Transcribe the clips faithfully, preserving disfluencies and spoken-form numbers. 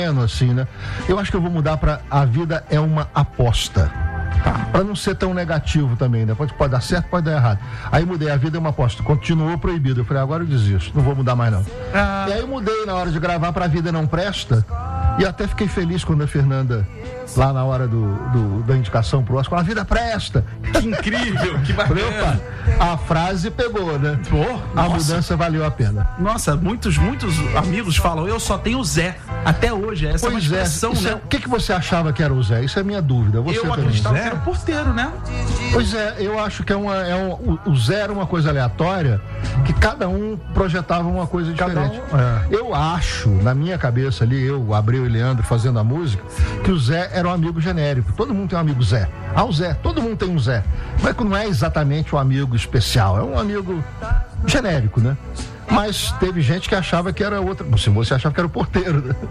assim, né? Eu acho que eu vou mudar pra a vida é uma aposta. Tá. Pra não ser tão negativo também, né? Pode, pode dar certo, pode dar errado. Aí mudei, a vida é uma aposta. Continuou proibido. Eu falei, agora eu desisto, não vou mudar mais não. Ah. E aí eu mudei na hora de gravar pra Vida Não Presta. E até fiquei feliz quando a Fernanda, lá na hora do, do, da indicação pro Oscar, a vida presta. Que incrível, que bacana. Opa, a frase pegou, né? Oh, a nossa. mudança valeu a pena. Nossa, muitos, muitos amigos falam, eu só tenho o Zé. Até hoje, essa pois é uma expressão, é, né? O é, que, que você achava que era o Zé? Isso é minha dúvida. Você eu também. acreditava que era o porteiro, né? Pois é, eu acho que é uma, é um, o, o Zé era uma coisa aleatória, que cada um projetava uma coisa diferente. Um, é. Eu acho, na minha cabeça ali, eu, Abreu e Leandro fazendo a música, que o Zé era um amigo genérico. Todo mundo tem um amigo Zé. Ah, o Zé, todo mundo tem um Zé. Mas não é exatamente um amigo especial, é um amigo genérico, né? Mas teve gente que achava que era outra. Se você achava que era o porteiro, né?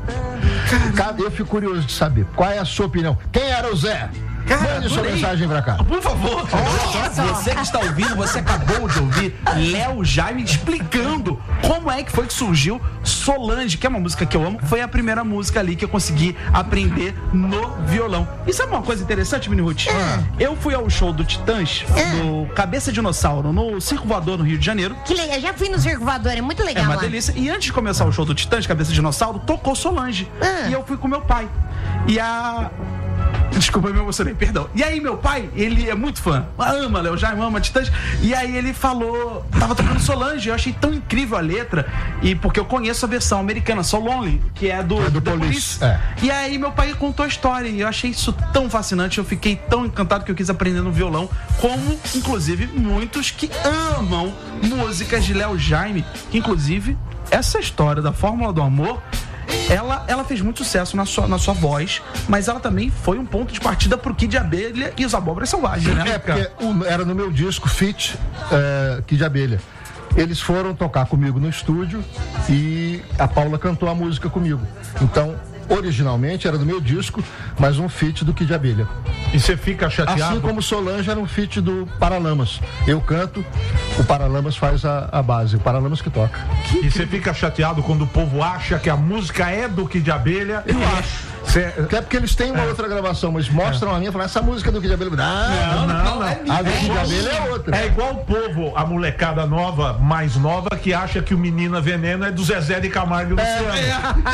Eu fico curioso de saber. Qual é a sua opinião? Quem era o Zé? Cara, mande sua mensagem pra cá. Por favor. Nossa. Você que está ouvindo, você acabou de ouvir Léo Jaime explicando como é que foi que surgiu Solange, que é uma música que eu amo. Foi a primeira música ali que eu consegui aprender no violão. Isso é uma coisa interessante, Mini Ruth? É. Eu fui ao show do Titãs, é. do Cabeça Dinossauro, no Circo Voador, no Rio de Janeiro. Que legal, eu já fui no Circo Voador, é muito legal. É uma lá. delícia. E antes de começar o show do Titãs, Cabeça Dinossauro, tocou Solange. É. E eu fui com meu pai. E a... Desculpa, eu me emocionei, perdão. E aí, meu pai, ele é muito fã. Ama Léo Jaime, ama Titãs. E aí ele falou, tava tocando Solange, eu achei tão incrível a letra. E porque eu conheço a versão americana, So Lonely, que é do, é do do Police. Police. É. E aí meu pai contou a história e eu achei isso tão fascinante. Eu fiquei tão encantado que eu quis aprender no violão, como, inclusive, muitos que amam músicas de Léo Jaime. Que, inclusive, essa história da Fórmula do Amor... Ela, ela fez muito sucesso na sua, na sua voz, mas ela também foi um ponto de partida pro Kid Abelha e os Abóboras Selvagens, né? É, porque o, era no meu disco, Fit, é, Kid Abelha. Eles foram tocar comigo no estúdio e a Paula cantou a música comigo. Então, originalmente era do meu disco, mas um feat do Kid Abelha. E você fica chateado? Assim como Solange era um feat do Paralamas. Eu canto, o Paralamas faz a, a base, o Paralamas que toca. E você fica chateado quando o povo acha que a música é do Kid Abelha? Eu acho. Cê... Que é porque eles têm uma é. outra gravação, mas mostram é. a minha e falam, essa música do Kid Abelha. Não, não, não. não. É a do Kid Abelha é outra. É igual o povo, a molecada nova, mais nova, que acha que o Menina Veneno é do Zezé de Camargo e Luciano. É.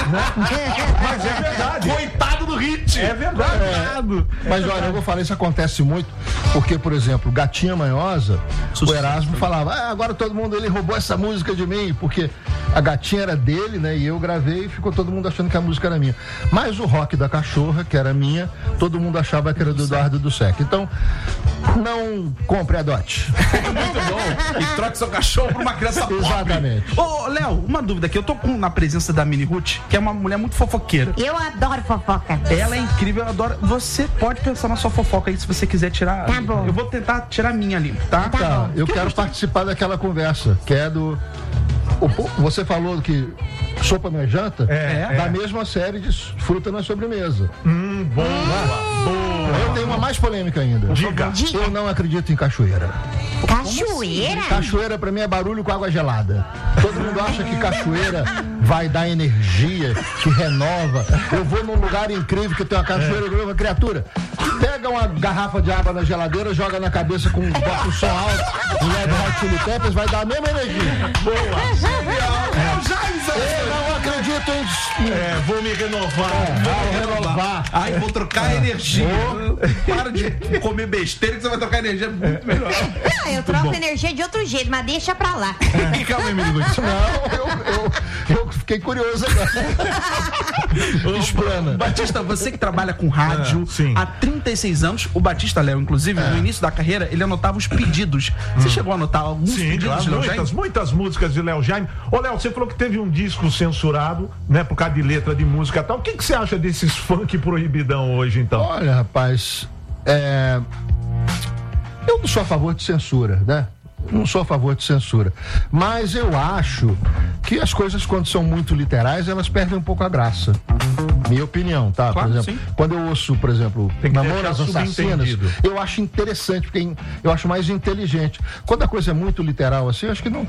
É. Mas é verdade. Coitado do hit. É verdade. É. Mas olha, eu vou falar, isso acontece muito, porque, por exemplo, Gatinha Manhosa, o Erasmo falava, ah, agora todo mundo, ele roubou essa música de mim, porque a Gatinha era dele, né, e eu gravei e ficou todo mundo achando que a música era minha. Mas o Rock da Cachorra, que era minha, todo mundo achava que era do Eduardo do Sec. Então, não compre a dote. Muito bom. E troque seu cachorro por uma criança pobre. Exatamente. Ô, Léo, uma dúvida aqui. Eu tô com, na presença da Mini Ruth, que é uma mulher muito fofoqueira. Eu adoro fofoca. Ela é incrível, eu adoro. Você pode pensar na sua fofoca aí, se você quiser tirar. Tá bom. Eu vou tentar tirar a minha ali, tá? Tá, tá bom. Eu que quero participar daquela conversa, que é do... O, você falou que sopa não é janta? É, da é. mesma série de fruta na sobremesa. Hum, boa, hum. boa. Eu tenho uma mais polêmica ainda. Diga. Diga. Eu não acredito em cachoeira. Cachoeira? Cachoeira pra mim é barulho com água gelada. Todo mundo acha que cachoeira vai dar energia, que renova. Eu vou num lugar incrível que tem uma cachoeira, é. uma criatura. Pega uma garrafa de água na geladeira, joga na cabeça com bota o som alto e leva Hot Chili Peppers, vai dar a mesma energia. Boa. É. Eu não acredito em... É, vou me renovar. É, vou renovar. Ai, vou trocar é. energia. Oh. Para de comer besteira que você vai trocar energia muito melhor. Não, eu troco energia de outro jeito, mas deixa pra lá. É. Calma aí, menino. Não, eu, eu, eu fiquei curioso agora. Explana. Batista, você que trabalha com rádio ah, há trinta e seis anos, o Batista Léo, inclusive, é. no início da carreira, ele anotava os pedidos. Você hum. chegou a anotar alguns Sim, pedidos claro, de Léo muitas, Jaime? muitas músicas de Léo Jaime. Ô, Léo, você falou que teve um disco censurado, né, por causa de letra de música e tal. O que, que você acha desses funk proibidão hoje, então? Olha, rapaz, é... eu não sou a favor de censura, né? Não sou a favor de censura. Mas eu acho que as coisas, quando são muito literais, elas perdem um pouco a graça. Minha opinião, tá? Claro, por exemplo, sim. quando eu ouço, por exemplo, Mamonas Assassinas, eu acho interessante, porque eu acho mais inteligente. Quando a coisa é muito literal assim, eu acho que não,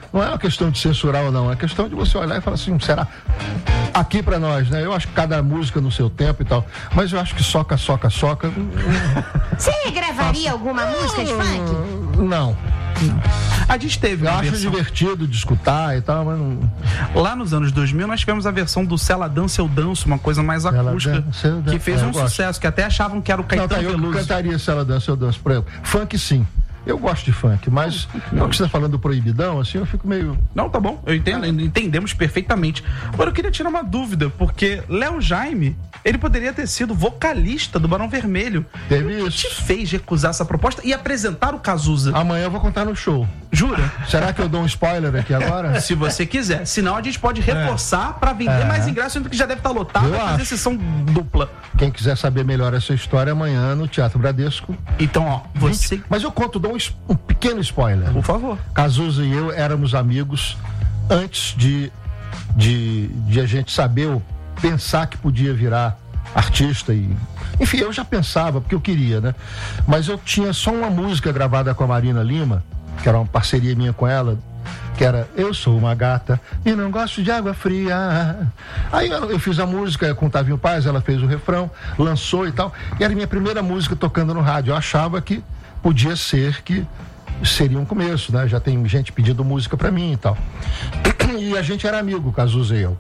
não é uma questão de censurar ou não, é questão de você olhar e falar assim, será aqui pra nós, né? Eu acho que cada música no seu tempo e tal, mas eu acho que soca, soca, soca. Você gravaria alguma música de funk? Não. A gente teve Eu uma acho versão. divertido de escutar e tal, mas não. Lá nos anos dois mil, nós tivemos a versão do Se Ela Dança, Eu Danço, uma coisa mais Ela acústica, Dança, Eu Danço. que fez É, eu um gosto. sucesso, que até achavam que era o Não, Caetano tá, eu Veloso. cantaria Se Ela Dança, Eu Danço pra ela. Funk, sim. Eu gosto de funk, mas não que você tá falando do proibidão, assim, eu fico meio... Não, tá bom, eu entendo, entendemos perfeitamente. Agora eu queria tirar uma dúvida, porque Léo Jaime, ele poderia ter sido vocalista do Barão Vermelho. Teve O que isso. te fez recusar essa proposta e apresentar o Cazuza? Amanhã eu vou contar no show. Jura? Será que eu dou um spoiler aqui agora? Se você quiser. Senão a gente pode reforçar pra vender É. mais ingressos, sendo que já deve estar lotado, Eu vai fazer acho. sessão dupla. Quem quiser saber melhor essa história, amanhã no Teatro Bradesco. Então, ó, você... Mas eu conto, dou um, es- um pequeno spoiler. Por favor. Cazuza e eu éramos amigos antes de, de, de a gente saber ou pensar que podia virar artista e... Enfim, eu já pensava, porque eu queria, né? Mas eu tinha só uma música gravada com a Marina Lima, que era uma parceria minha com ela, que era Eu Sou Uma Gata e Não Gosto de Água Fria. Aí eu, eu fiz a música com o Tavinho Paz, ela fez o refrão, lançou e tal, e era a minha primeira música tocando no rádio. Eu achava que podia ser que seria um começo, né? Já tem gente pedindo música pra mim e tal. E a gente era amigo, Cazuza e eu.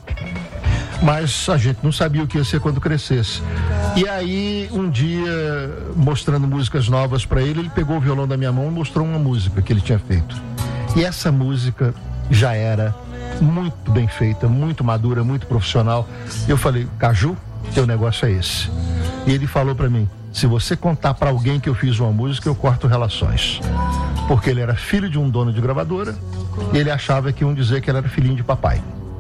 Mas a gente não sabia o que ia ser quando crescesse. E aí, um dia, mostrando músicas novas pra ele, ele pegou o violão da minha mão e mostrou uma música que ele tinha feito. E essa música já era muito bem feita, muito madura, muito profissional. Eu falei, Caju, teu negócio é esse. E ele falou pra mim, se você contar pra alguém que eu fiz uma música, eu corto relações. Porque ele era filho de um dono de gravadora e ele achava que iam dizer que ele era filhinho de papai.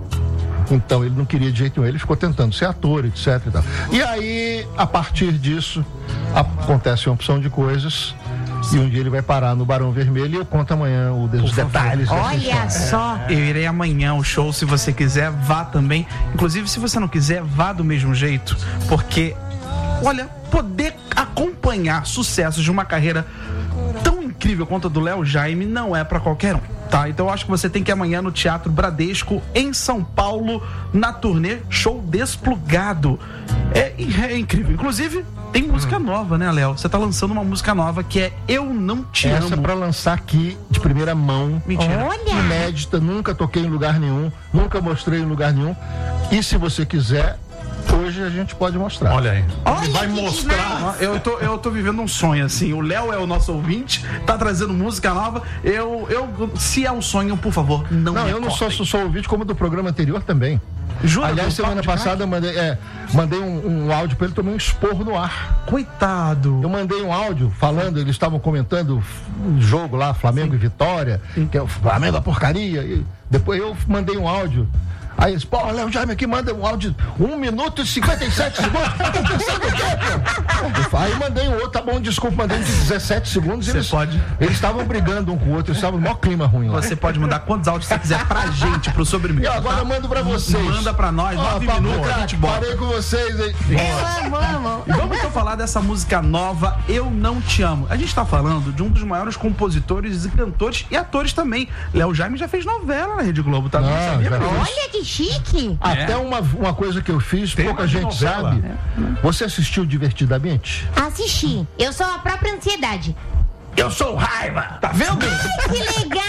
Então ele não queria de jeito nenhum, ele ficou tentando ser ator, etc e tal. E aí, a partir disso, acontece uma opção de coisas e um dia ele vai parar no Barão Vermelho e eu conto amanhã o- os detalhes dessa Olha história. só. Eu irei amanhã ao show, se você quiser, vá também. Inclusive, se você não quiser, vá do mesmo jeito, porque, olha, poder acompanhar sucessos de uma carreira tão incrível quanto a do Léo Jaime não é pra qualquer um, tá? Então eu acho que você tem que ir amanhã no Teatro Bradesco, em São Paulo, na turnê Show Desplugado. É, é incrível. Inclusive, tem música nova, né, Léo? Você tá lançando uma música nova que é Eu Não Te Essa é Amo. pra lançar aqui de primeira mão. Mentira. Olha. Inédita, nunca toquei em lugar nenhum, nunca mostrei em lugar nenhum. E se você quiser, hoje a gente pode mostrar. Olha aí. Olha Ele vai que mostrar. demais. Eu tô, eu tô vivendo um sonho, assim. O Léo é o nosso ouvinte, tá trazendo música nova. Eu, eu, se é um sonho, por favor, não Não, me eu não só cortem. sou ouvinte, como do programa anterior também. Jura? Aliás, Do semana Papo de passada eu mandei, é, mandei um, um áudio pra ele, tomei um esporro no ar. Coitado. Eu mandei um áudio falando, eles estavam comentando o jogo lá, Flamengo e Vitória, que é o Flamengo a porcaria. E depois eu mandei um áudio. Aí eles, pô, Léo Jaime aqui manda um áudio de um minuto e cinquenta e sete segundos. Tá pensando o quê, pô? Aí mandei um outro, tá bom, desculpa, mandei um de dezessete segundos. Você eles, pode. Eles estavam brigando um com o outro, eles estavam no maior clima ruim lá. Você pode mandar quantos áudios você quiser pra gente, pro E Sobremesa. agora eu mando pra vocês. Manda pra nós, Ó, nove Pablo minutos, a Craque, gente bota. parei com vocês, hein? Eu amo, amo. E vamos então falar dessa música nova, Eu Não Te Amo. A gente tá falando de um dos maiores compositores e cantores e atores também. Léo Jaime já fez novela na Rede Globo, tá? Não Ah, sabia já disso? fez. Olha que chique. Até uma, uma coisa que eu fiz, Tem pouca uma de gente novela. sabe. Você assistiu Divertidamente? Assisti. Eu sou a própria ansiedade. Eu sou raiva! Tá vendo? Que legal.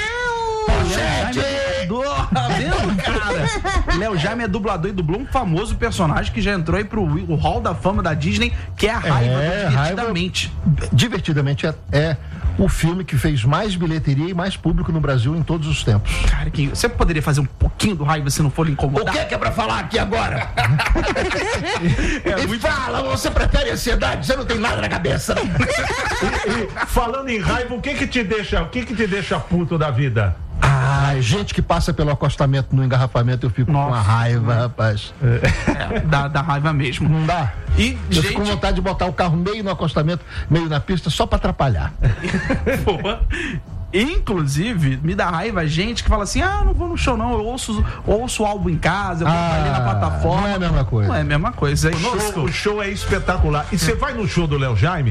Léo Jaime é dublador, tá vendo, cara? Léo Jaime é dublador e dublou um famoso personagem que já entrou aí pro o Hall da Fama da Disney, que é a Raiva É, do Divertidamente. Divertidamente é, é o filme que fez mais bilheteria e mais público no Brasil em todos os tempos. Cara, que você poderia fazer um pouquinho do Raiva se não for lhe incomodar? que é pra falar aqui agora? É e muito- fala, você prefere ansiedade? Você não tem nada na cabeça. Falando em raiva, o que que te deixa, o que que te deixa puto da vida? Ah, gente que passa pelo acostamento no engarrafamento, eu fico com Nossa. uma raiva, rapaz. É, dá, dá raiva mesmo. Não dá? E, Eu fico com gente, vontade de botar o carro meio no acostamento, meio na pista, só pra atrapalhar. pô, inclusive, me dá raiva a gente que fala assim: ah, não vou no show, não. Eu ouço, ouço o álbum em casa, eu vou ali na plataforma. Não é a mesma coisa. Não é a mesma coisa. É O show, conosco. o show é espetacular. E você vai no show do Léo Jaime,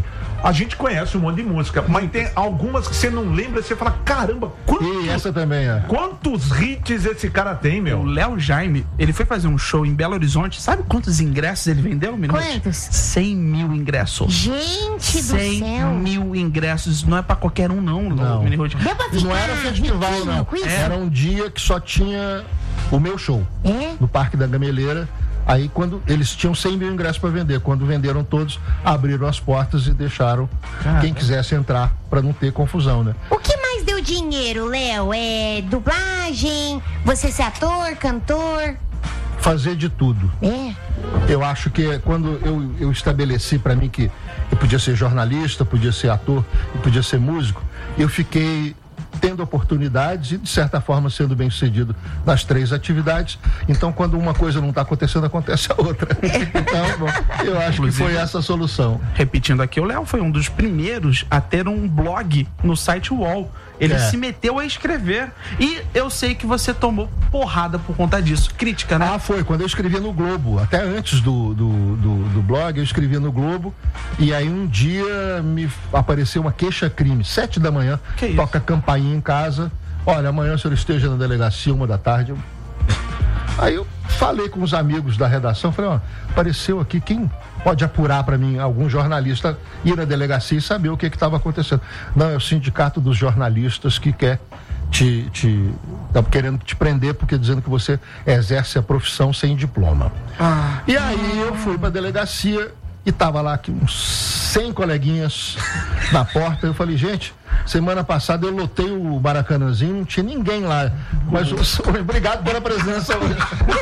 a gente conhece um monte de música, mas tem algumas que você não lembra, você fala, caramba, quantos, E essa também é. quantos hits esse cara tem, O meu? Léo Jaime, ele foi fazer um show em Belo Horizonte. Sabe quantos ingressos ele vendeu, Minuto? Quantos? cem mil ingressos. Gente do cem céu. mil ingressos. Não é pra qualquer um, não, Não. Minuto. Deu pra E não era ficar festival, riquinho não. com isso? Era um dia que só tinha o meu show. É? No Parque da Gameleira. Aí quando eles tinham cem mil ingressos para vender, quando venderam todos, abriram as portas e deixaram quem quisesse entrar para não ter confusão, né? O que mais deu dinheiro, Léo? É dublagem? Você ser ator, cantor? Fazer de tudo. É. Eu acho que quando eu, eu estabeleci para mim que eu podia ser jornalista, podia ser ator e podia ser músico, eu fiquei tendo oportunidades e, de certa forma, sendo bem sucedido nas três atividades. Então, quando uma coisa não está acontecendo, acontece a outra. Então, bom, eu acho Inclusive, que foi essa a solução. Repetindo aqui, o Léo foi um dos primeiros a ter um blog no site U O L. Ele É. se meteu a escrever. E eu sei que você tomou porrada por conta disso. Crítica, né? Ah, foi, quando eu escrevia no Globo, até antes do, do, do, do blog, eu escrevia no Globo, e aí um dia me apareceu uma queixa-crime, sete da manhã, Que isso? toca a campainha em casa, olha, amanhã o senhor esteja na delegacia, uma da tarde. Eu... Aí eu falei com os amigos da redação, falei, ó, apareceu aqui, quem pode apurar para mim, algum jornalista ir na delegacia e saber o que estava acontecendo? Não, é o sindicato dos jornalistas que quer te, te tá querendo te prender porque dizendo que você exerce a profissão sem diploma. Ah. E aí eu fui pra delegacia e tava lá aqui uns cem coleguinhas na porta. Eu falei, gente, semana passada eu lotei o Maracanãzinho, não tinha ninguém lá. Mas o- obrigado pela presença hoje.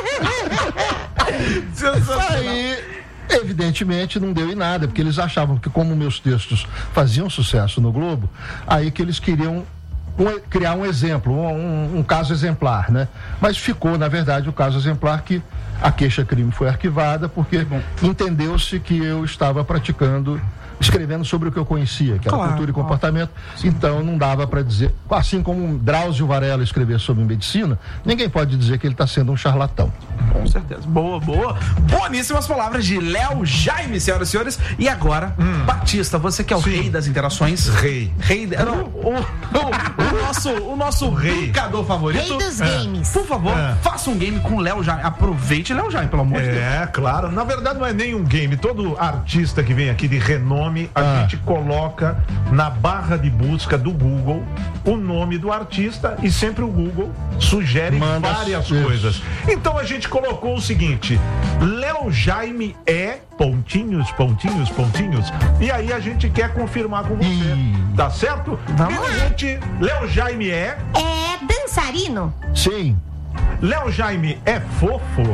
Aí, evidentemente, não deu em nada, porque eles achavam que, como meus textos faziam sucesso no Globo, aí que eles queriam um- criar um exemplo, um, um- um caso exemplar, né? Mas ficou, na verdade, o caso exemplar que a queixa-crime foi arquivada, porque entendeu-se que eu estava praticando, escrevendo sobre o que eu conhecia, que era Claro, cultura e claro. comportamento, então não dava para dizer, assim como um Drauzio Varela escrever sobre medicina, ninguém pode dizer que ele está sendo um charlatão. Com certeza. Boa, boa. Boníssimas palavras de Léo Jaime, senhoras e senhores. E agora, Batista, você que é o Sim. rei das interações. Rei. Rei. Não, o, o, o nosso, o nosso Rei. brincador favorito. Rei dos games. Por favor, É. faça um game com Léo Jaime. Aproveite Léo Jaime, pelo amor de Deus. É, claro. Na verdade, não é nem um game. Todo artista que vem aqui de renome, a Ah. gente coloca na barra de busca do Google o nome do artista e sempre o Google sugere Manda várias isso. coisas. Então a gente colocou o seguinte: Léo Jaime é pontinhos, pontinhos, pontinhos. E aí a gente quer confirmar com você. Ih. Tá certo? Vamos E, gente, Léo Jaime é. É dançarino? Sim, Léo Jaime é fofo.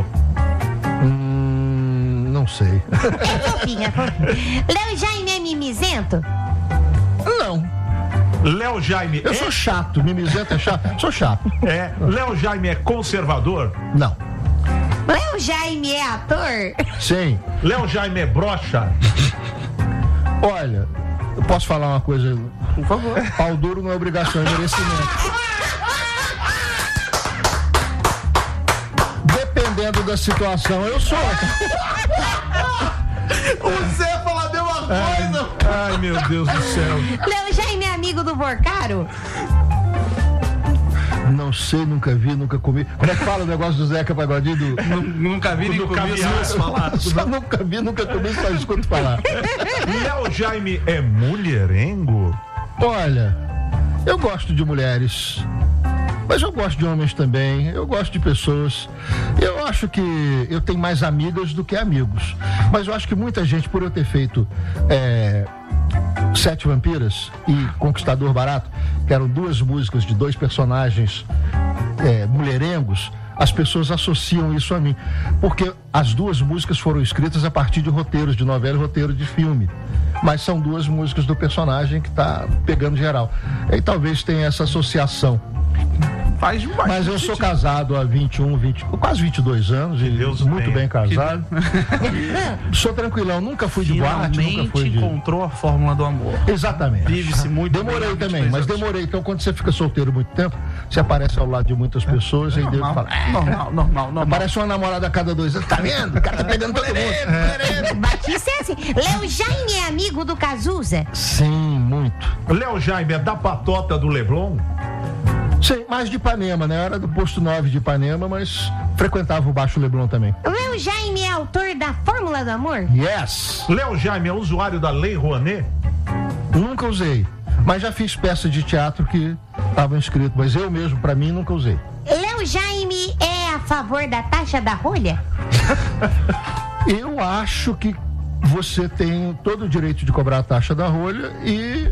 hum, não sei. É fofinha, fofinha. Léo Jaime é mimizento? Não, Léo Jaime eu é. sou chato, mimizento é chato, sou chato. É. Léo Jaime é conservador. Não, Léo Jaime é ator? sim. Léo Jaime é broxa. Olha, eu posso falar uma coisa, Por favor. pau duro não é obrigação, é merecimento. Dependendo da situação, eu sou. O Zé fala a mesma coisa. Ai, meu Deus do céu. Léo Jaime é amigo do Borcaro? Não sei, nunca vi, nunca comi. Como é que fala o negócio do Zeca Pagodinho? Do... Nu- Nunca vi nem Do comi caviar. isso falar. Só nunca vi, nunca comi, só escuto falar. Léo Jaime é mulherengo? Olha, eu gosto de mulheres, mas eu gosto de homens também, eu gosto de pessoas. Eu acho que eu tenho mais amigas do que amigos. Mas eu acho que muita gente, por eu ter feito é, Sete Vampiras e Conquistador Barato, que eram duas músicas de dois personagens é, mulherengos, as pessoas associam isso a mim. Porque as duas músicas foram escritas a partir de roteiros de novela e roteiro de filme. Mas são duas músicas do personagem que está pegando geral. E talvez tenha essa associação. faz mais. Mas eu sou casado há vinte e um, vinte, quase vinte e dois anos, e Deus muito tenha. bem casado. Sou tranquilão, nunca fui de boate, nunca fui de... encontrou a fórmula do amor. Exatamente. Vive-se muito Demorei bem, também, mas demorei. Então, quando você fica solteiro muito tempo, você aparece ao lado de muitas pessoas e aí Deus fala. Normal, normal, normal. Aparece uma namorada a cada dois anos. Tá vendo? O cara tá pegando todo mundo. É. Batista é assim. Léo Jaime é amigo do Cazuza? Sim, muito. Léo Jaime é da patota do Leblon? Sim, mais de Ipanema, né? Eu era do posto nove de Ipanema, mas frequentava o Baixo Leblon também. Léo Jaime é autor da Fórmula do Amor? Yes! Léo Jaime é usuário da Lei Rouanet? Nunca usei, mas já fiz peças de teatro que estavam escritas, mas eu mesmo, pra mim, nunca usei. Léo Jaime é a favor da taxa da rolha? Eu acho que você tem todo o direito de cobrar a taxa da rolha e...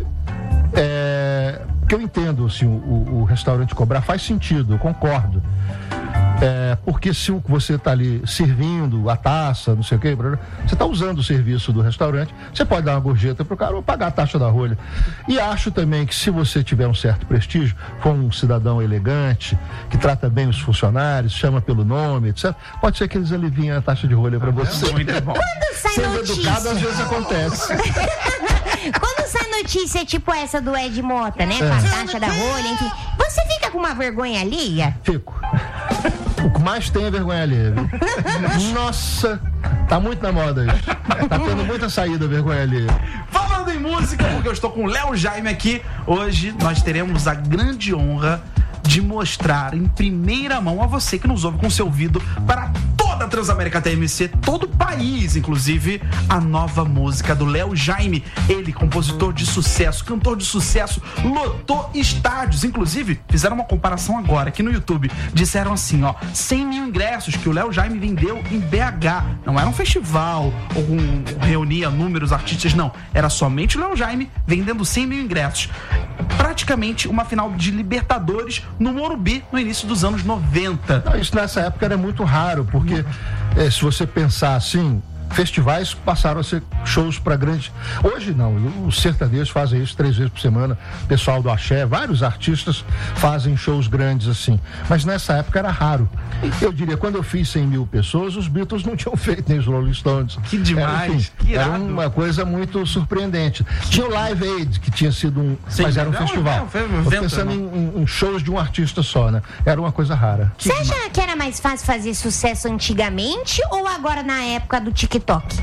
É, que eu entendo, assim, o, o, o restaurante cobrar faz sentido, eu concordo. É, porque se você está ali servindo a taça, não sei o quê, você está usando o serviço do restaurante, você pode dar uma gorjeta para o cara ou pagar a taxa da rolha. E acho também que se você tiver um certo prestígio, for um cidadão elegante, que trata bem os funcionários, chama pelo nome, etcétera, pode ser que eles aliviem a taxa de rolha para você. Muito bom. Quando sai Sendo notícia... educado, às vezes acontece. Quando sai notícia tipo essa do Ed Mota, né? Com a taxa da rolha, enfim. Você fica com uma vergonha alheia? Fico. O que mais tem é vergonha alheia, viu? Nossa, tá muito na moda isso. Tá tendo muita saída vergonha alheia. Falando em música, porque eu estou com o Léo Jaime aqui, hoje nós teremos a grande honra de mostrar em primeira mão a você que nos ouve com seu ouvido para toda a Transamérica T M C, todo o país, inclusive, a nova música do Léo Jaime. Ele, compositor de sucesso, cantor de sucesso, lotou estádios. Inclusive, fizeram uma comparação agora aqui no YouTube. Disseram assim, ó, cem mil ingressos que o Léo Jaime vendeu em B H. Não era um festival ou um, reunia números artistas, não. Era somente o Léo Jaime vendendo cem mil ingressos. Praticamente uma final de Libertadores no Morumbi no início dos anos noventa. Não, isso nessa época era muito raro, porque é, se você pensar assim, festivais passaram a ser shows para grandes. Hoje não, os sertanejos fazem isso três vezes por semana, pessoal do axé, vários artistas fazem shows grandes assim. Mas nessa época era raro. Eu diria, quando eu fiz cem mil pessoas, os Beatles não tinham feito, nem os Rolling Stones. Que demais, era, enfim, que era irado. uma coisa muito surpreendente. Tinha o Live Aid, que tinha sido um. Sim, mas era um não, festival. não, foi um Tô evento, pensando não. em, em, em shows de um artista só, né? Era uma coisa rara. Você acha que era mais fácil fazer sucesso antigamente ou agora na época do TikTok?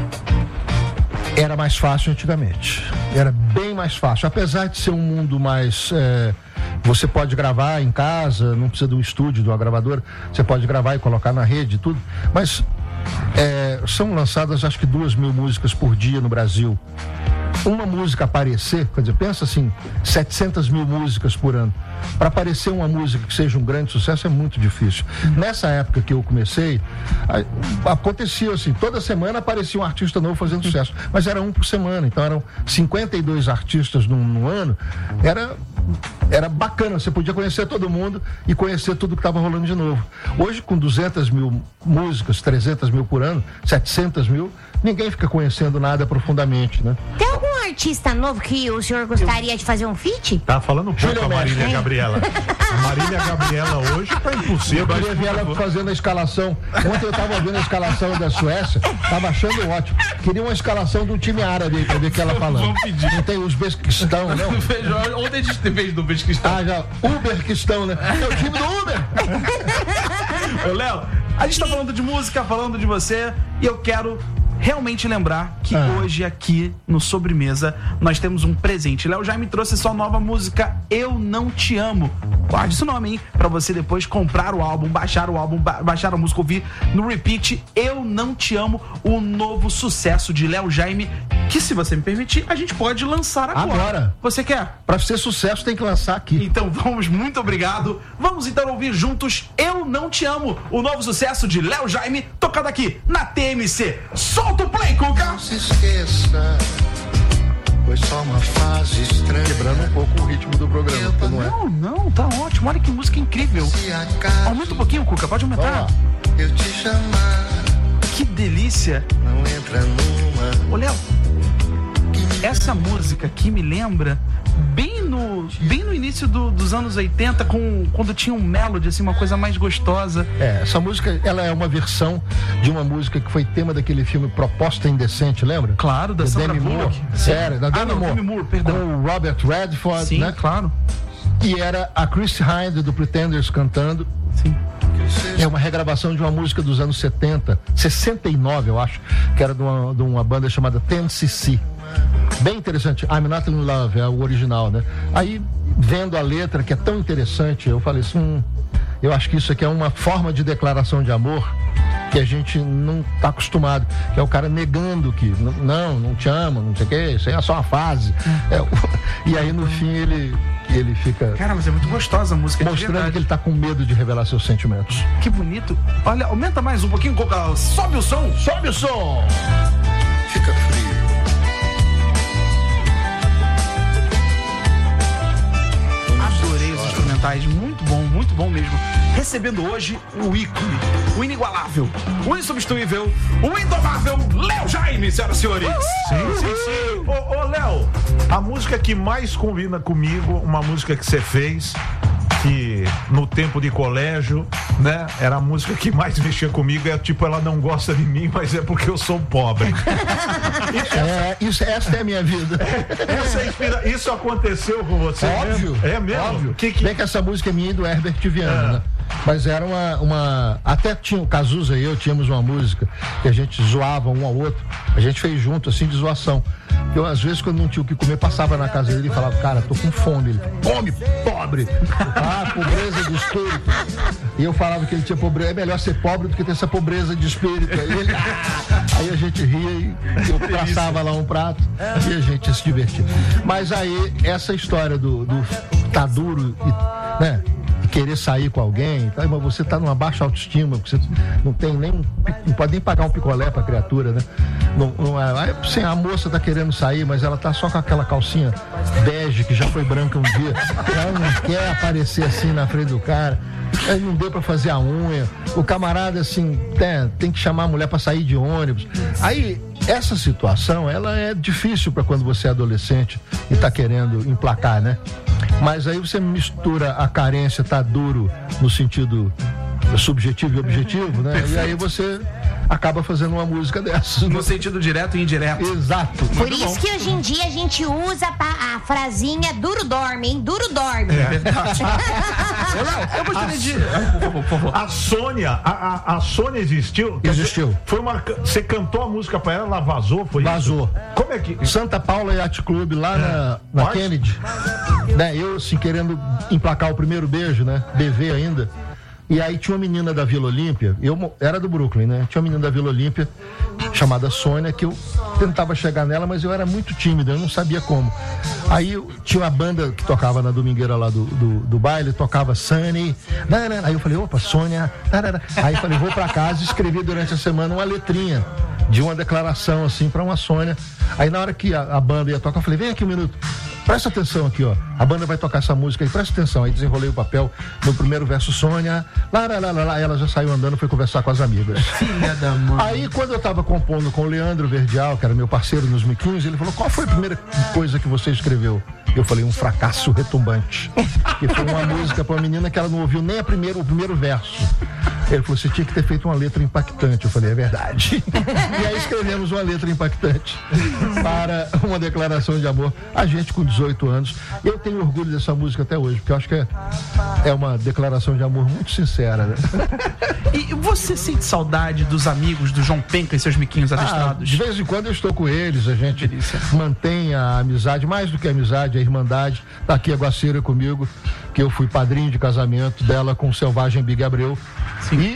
Era mais fácil antigamente. Era bem mais fácil. Apesar de ser um mundo mais... É, você pode gravar em casa, não precisa de um estúdio, de uma gravadora. Você pode gravar e colocar na rede e tudo. Mas é, são lançadas acho que duas mil músicas por dia no Brasil. Uma música aparecer, quer dizer, pensa assim, setecentas mil músicas por ano. Para aparecer uma música que seja um grande sucesso é muito difícil. Nessa época que eu comecei, a, acontecia assim, toda semana aparecia um artista novo fazendo sucesso, mas era um por semana, então eram cinquenta e dois artistas no, no ano, era, era bacana, você podia conhecer todo mundo e conhecer tudo que estava rolando de novo. Hoje, com duzentas mil músicas, trezentas mil por ano, setecentas mil, ninguém fica conhecendo nada profundamente, né? Tem algum artista novo que o senhor gostaria de fazer um feat? Tá falando um pouco Júlia a Marília Mestre. Gabriela. A Marília Gabriela hoje tá impossível. Eu queria ver ela fazendo a escalação. Ontem eu estava vendo a escalação da Suécia, estava achando ótimo. Queria uma escalação de um time árabe aí, pra ver o que ela falando. Vamos pedir. Não tem os Uzbequistão, não? Ontem a gente fez do Uzbequistão. Ah, já. Uberquistão, né? É o time do Uber. Ô, Léo, a gente tá falando de música, falando de você, e eu quero realmente lembrar que Ah. hoje aqui no Sobremesa nós temos um presente. Léo Jaime trouxe sua nova música Eu Não Te Amo. Guarde esse nome, hein? Pra você depois comprar o álbum, baixar o álbum, ba- baixar a música, ouvir no repeat. Eu Não Te Amo, o novo sucesso de Léo Jaime, que, se você me permitir, a gente pode lançar agora. Agora. Você quer? Pra ser sucesso tem que lançar aqui. Então vamos, muito obrigado. Vamos então ouvir juntos Eu Não Te Amo, o novo sucesso de Léo Jaime, tocado aqui na T M C. Solta o play, Cuca! Não se esqueça, foi só uma fase estranha. Quebrando um pouco o ritmo do programa, porque não é? Não, não, tá ótimo. Olha que música incrível. Se acaso Aumenta um pouquinho, Cuca, pode Vamos aumentar. lá. eu te chamar, Que delícia. não entra numa. Ô, Léo, essa música aqui me lembra bem no, bem no início do, dos anos oitenta, com, quando tinha um melody, assim, uma coisa mais gostosa. É, essa música, ela é uma versão de uma música que foi tema daquele filme Proposta Indecente, lembra? Claro, da Sandra Bullock. Sério, da Ah, Demi não, Moore. Demi Moore, perdão. Com o Robert Redford, Sim, né? claro. E era a Chris Hind do Pretenders cantando. Sim. É uma regravação de uma música dos anos setenta, sessenta e nove, eu acho, que era de uma, de uma banda chamada Ten C C. Bem interessante. I'm Not in Love é o original, né? Aí, vendo a letra, que é tão interessante, eu falei assim, hum, eu acho que isso aqui é uma forma de declaração de amor que a gente não está acostumado, que é o cara negando que n- não, não te amo, não sei o que, isso aí é só uma fase. É, o- e aí no fim ele, ele fica Cara, mas é muito gostosa a música, de mostrando verdade. que ele está com medo de revelar seus sentimentos. Que bonito. Olha, aumenta mais um pouquinho, Coca. Sobe o som. Sobe o som! Fica frio. Adorei os instrumentais, muito bom, muito bom mesmo. Recebendo hoje o ícone, o inigualável, o insubstituível, o indomável Léo Jaime, senhoras e senhores. Sim, sim, sim. Ô, ô Léo, a música que mais combina comigo, uma música que você fez, que no tempo de colégio, né, era a música que mais mexia comigo, é tipo, ela não gosta de mim, mas é porque eu sou pobre. É, isso, essa é a minha vida. Essa é inspira... Isso aconteceu com você? Óbvio. Mesmo? É mesmo? Óbvio. Que, que... Bem que essa música é minha e do Herbert Viana, É. né? Mas era uma, uma... Até tinha o Cazuza e eu tínhamos uma música que a gente zoava um ao outro. A gente fez junto, assim, de zoação. Eu, às vezes, quando não tinha o que comer, passava na casa dele e falava, cara, tô com fome. Ele, come, pobre! Ah, pobreza de espírito. E eu falava que ele tinha pobreza. É melhor ser pobre do que ter essa pobreza de espírito. Aí, ele, ah! Aí a gente ria e eu passava lá um prato e a gente ia se divertir. Mas aí, essa história do, do tá duro e, né, e querer sair com alguém, tá, mas você tá numa baixa autoestima, porque você não tem nem um, não pode nem pagar um picolé pra criatura, né? Não, não é, aí, assim, a moça tá querendo sair, mas ela tá só com aquela calcinha bege que já foi branca um dia. Ela não quer aparecer assim na frente do cara. Aí não deu pra fazer a unha. O camarada, assim, tem, tem que chamar a mulher pra sair de ônibus. Aí, essa situação, ela é difícil pra quando você é adolescente e tá querendo emplacar, né? Mas aí você mistura a carência, tá duro no sentido subjetivo e objetivo, né? E aí você acaba fazendo uma música dessas. No sentido direto e indireto. Exato. Por isso que hoje em dia a gente usa pa- a frasinha duro dorme, hein? Duro dorme. Eu gostaria de... Por favor, por favor. A Sônia, a, a, a Sônia existiu? Quer Existiu. dizer, Foi uma, você cantou a música pra ela, ela vazou, foi Vazou. isso? Como é que... Santa Paula Yacht Club lá na, na Pode? Kennedy, né? Eu assim querendo emplacar o primeiro beijo, né? Bebê ainda. E aí tinha uma menina da Vila Olímpia, eu mo- era do Brooklyn, né? Tinha uma menina da Vila Olímpia chamada Sônia, que eu tentava chegar nela, mas eu era muito tímido, eu não sabia como. Aí eu, tinha uma banda que tocava na domingueira lá do, do, do baile, tocava Sunny. Nanana. Aí eu falei, opa, Sônia. Tarara. Aí eu falei, vou pra casa e escrevi durante a semana uma letrinha de uma declaração assim pra uma Sônia. Aí na hora que a, a banda ia tocar, eu falei, vem aqui um minuto. Presta atenção aqui, ó. A banda vai tocar essa música aí, presta atenção. Aí desenrolei o papel no primeiro verso, Sônia. Lá, lá, lá, lá, lá. Ela já saiu andando, foi conversar com as amigas. Filha da mãe. Aí, quando eu tava compondo com o Leandro Verdial, que era meu parceiro nos Miquinhos, ele falou, qual foi a primeira coisa que você escreveu? Eu falei, um fracasso retumbante. Que foi uma música pra uma menina que ela não ouviu nem a primeira, o primeiro verso. Ele falou, você tinha que ter feito uma letra impactante. Eu falei, é verdade. E aí escrevemos uma letra impactante para uma declaração de amor. A gente com dezoito anos. Eu tenho orgulho dessa música até hoje, porque eu acho que é, é uma declaração de amor muito sincera, né? E você sente saudade dos amigos do João Penca e seus miquinhos Ah, adestrados? de vez em quando eu estou com eles, a gente Delícia. mantém a amizade, mais do que a amizade, a irmandade. Tá aqui a Guaceira comigo, que eu fui padrinho de casamento dela com o Selvagem Big Abreu. E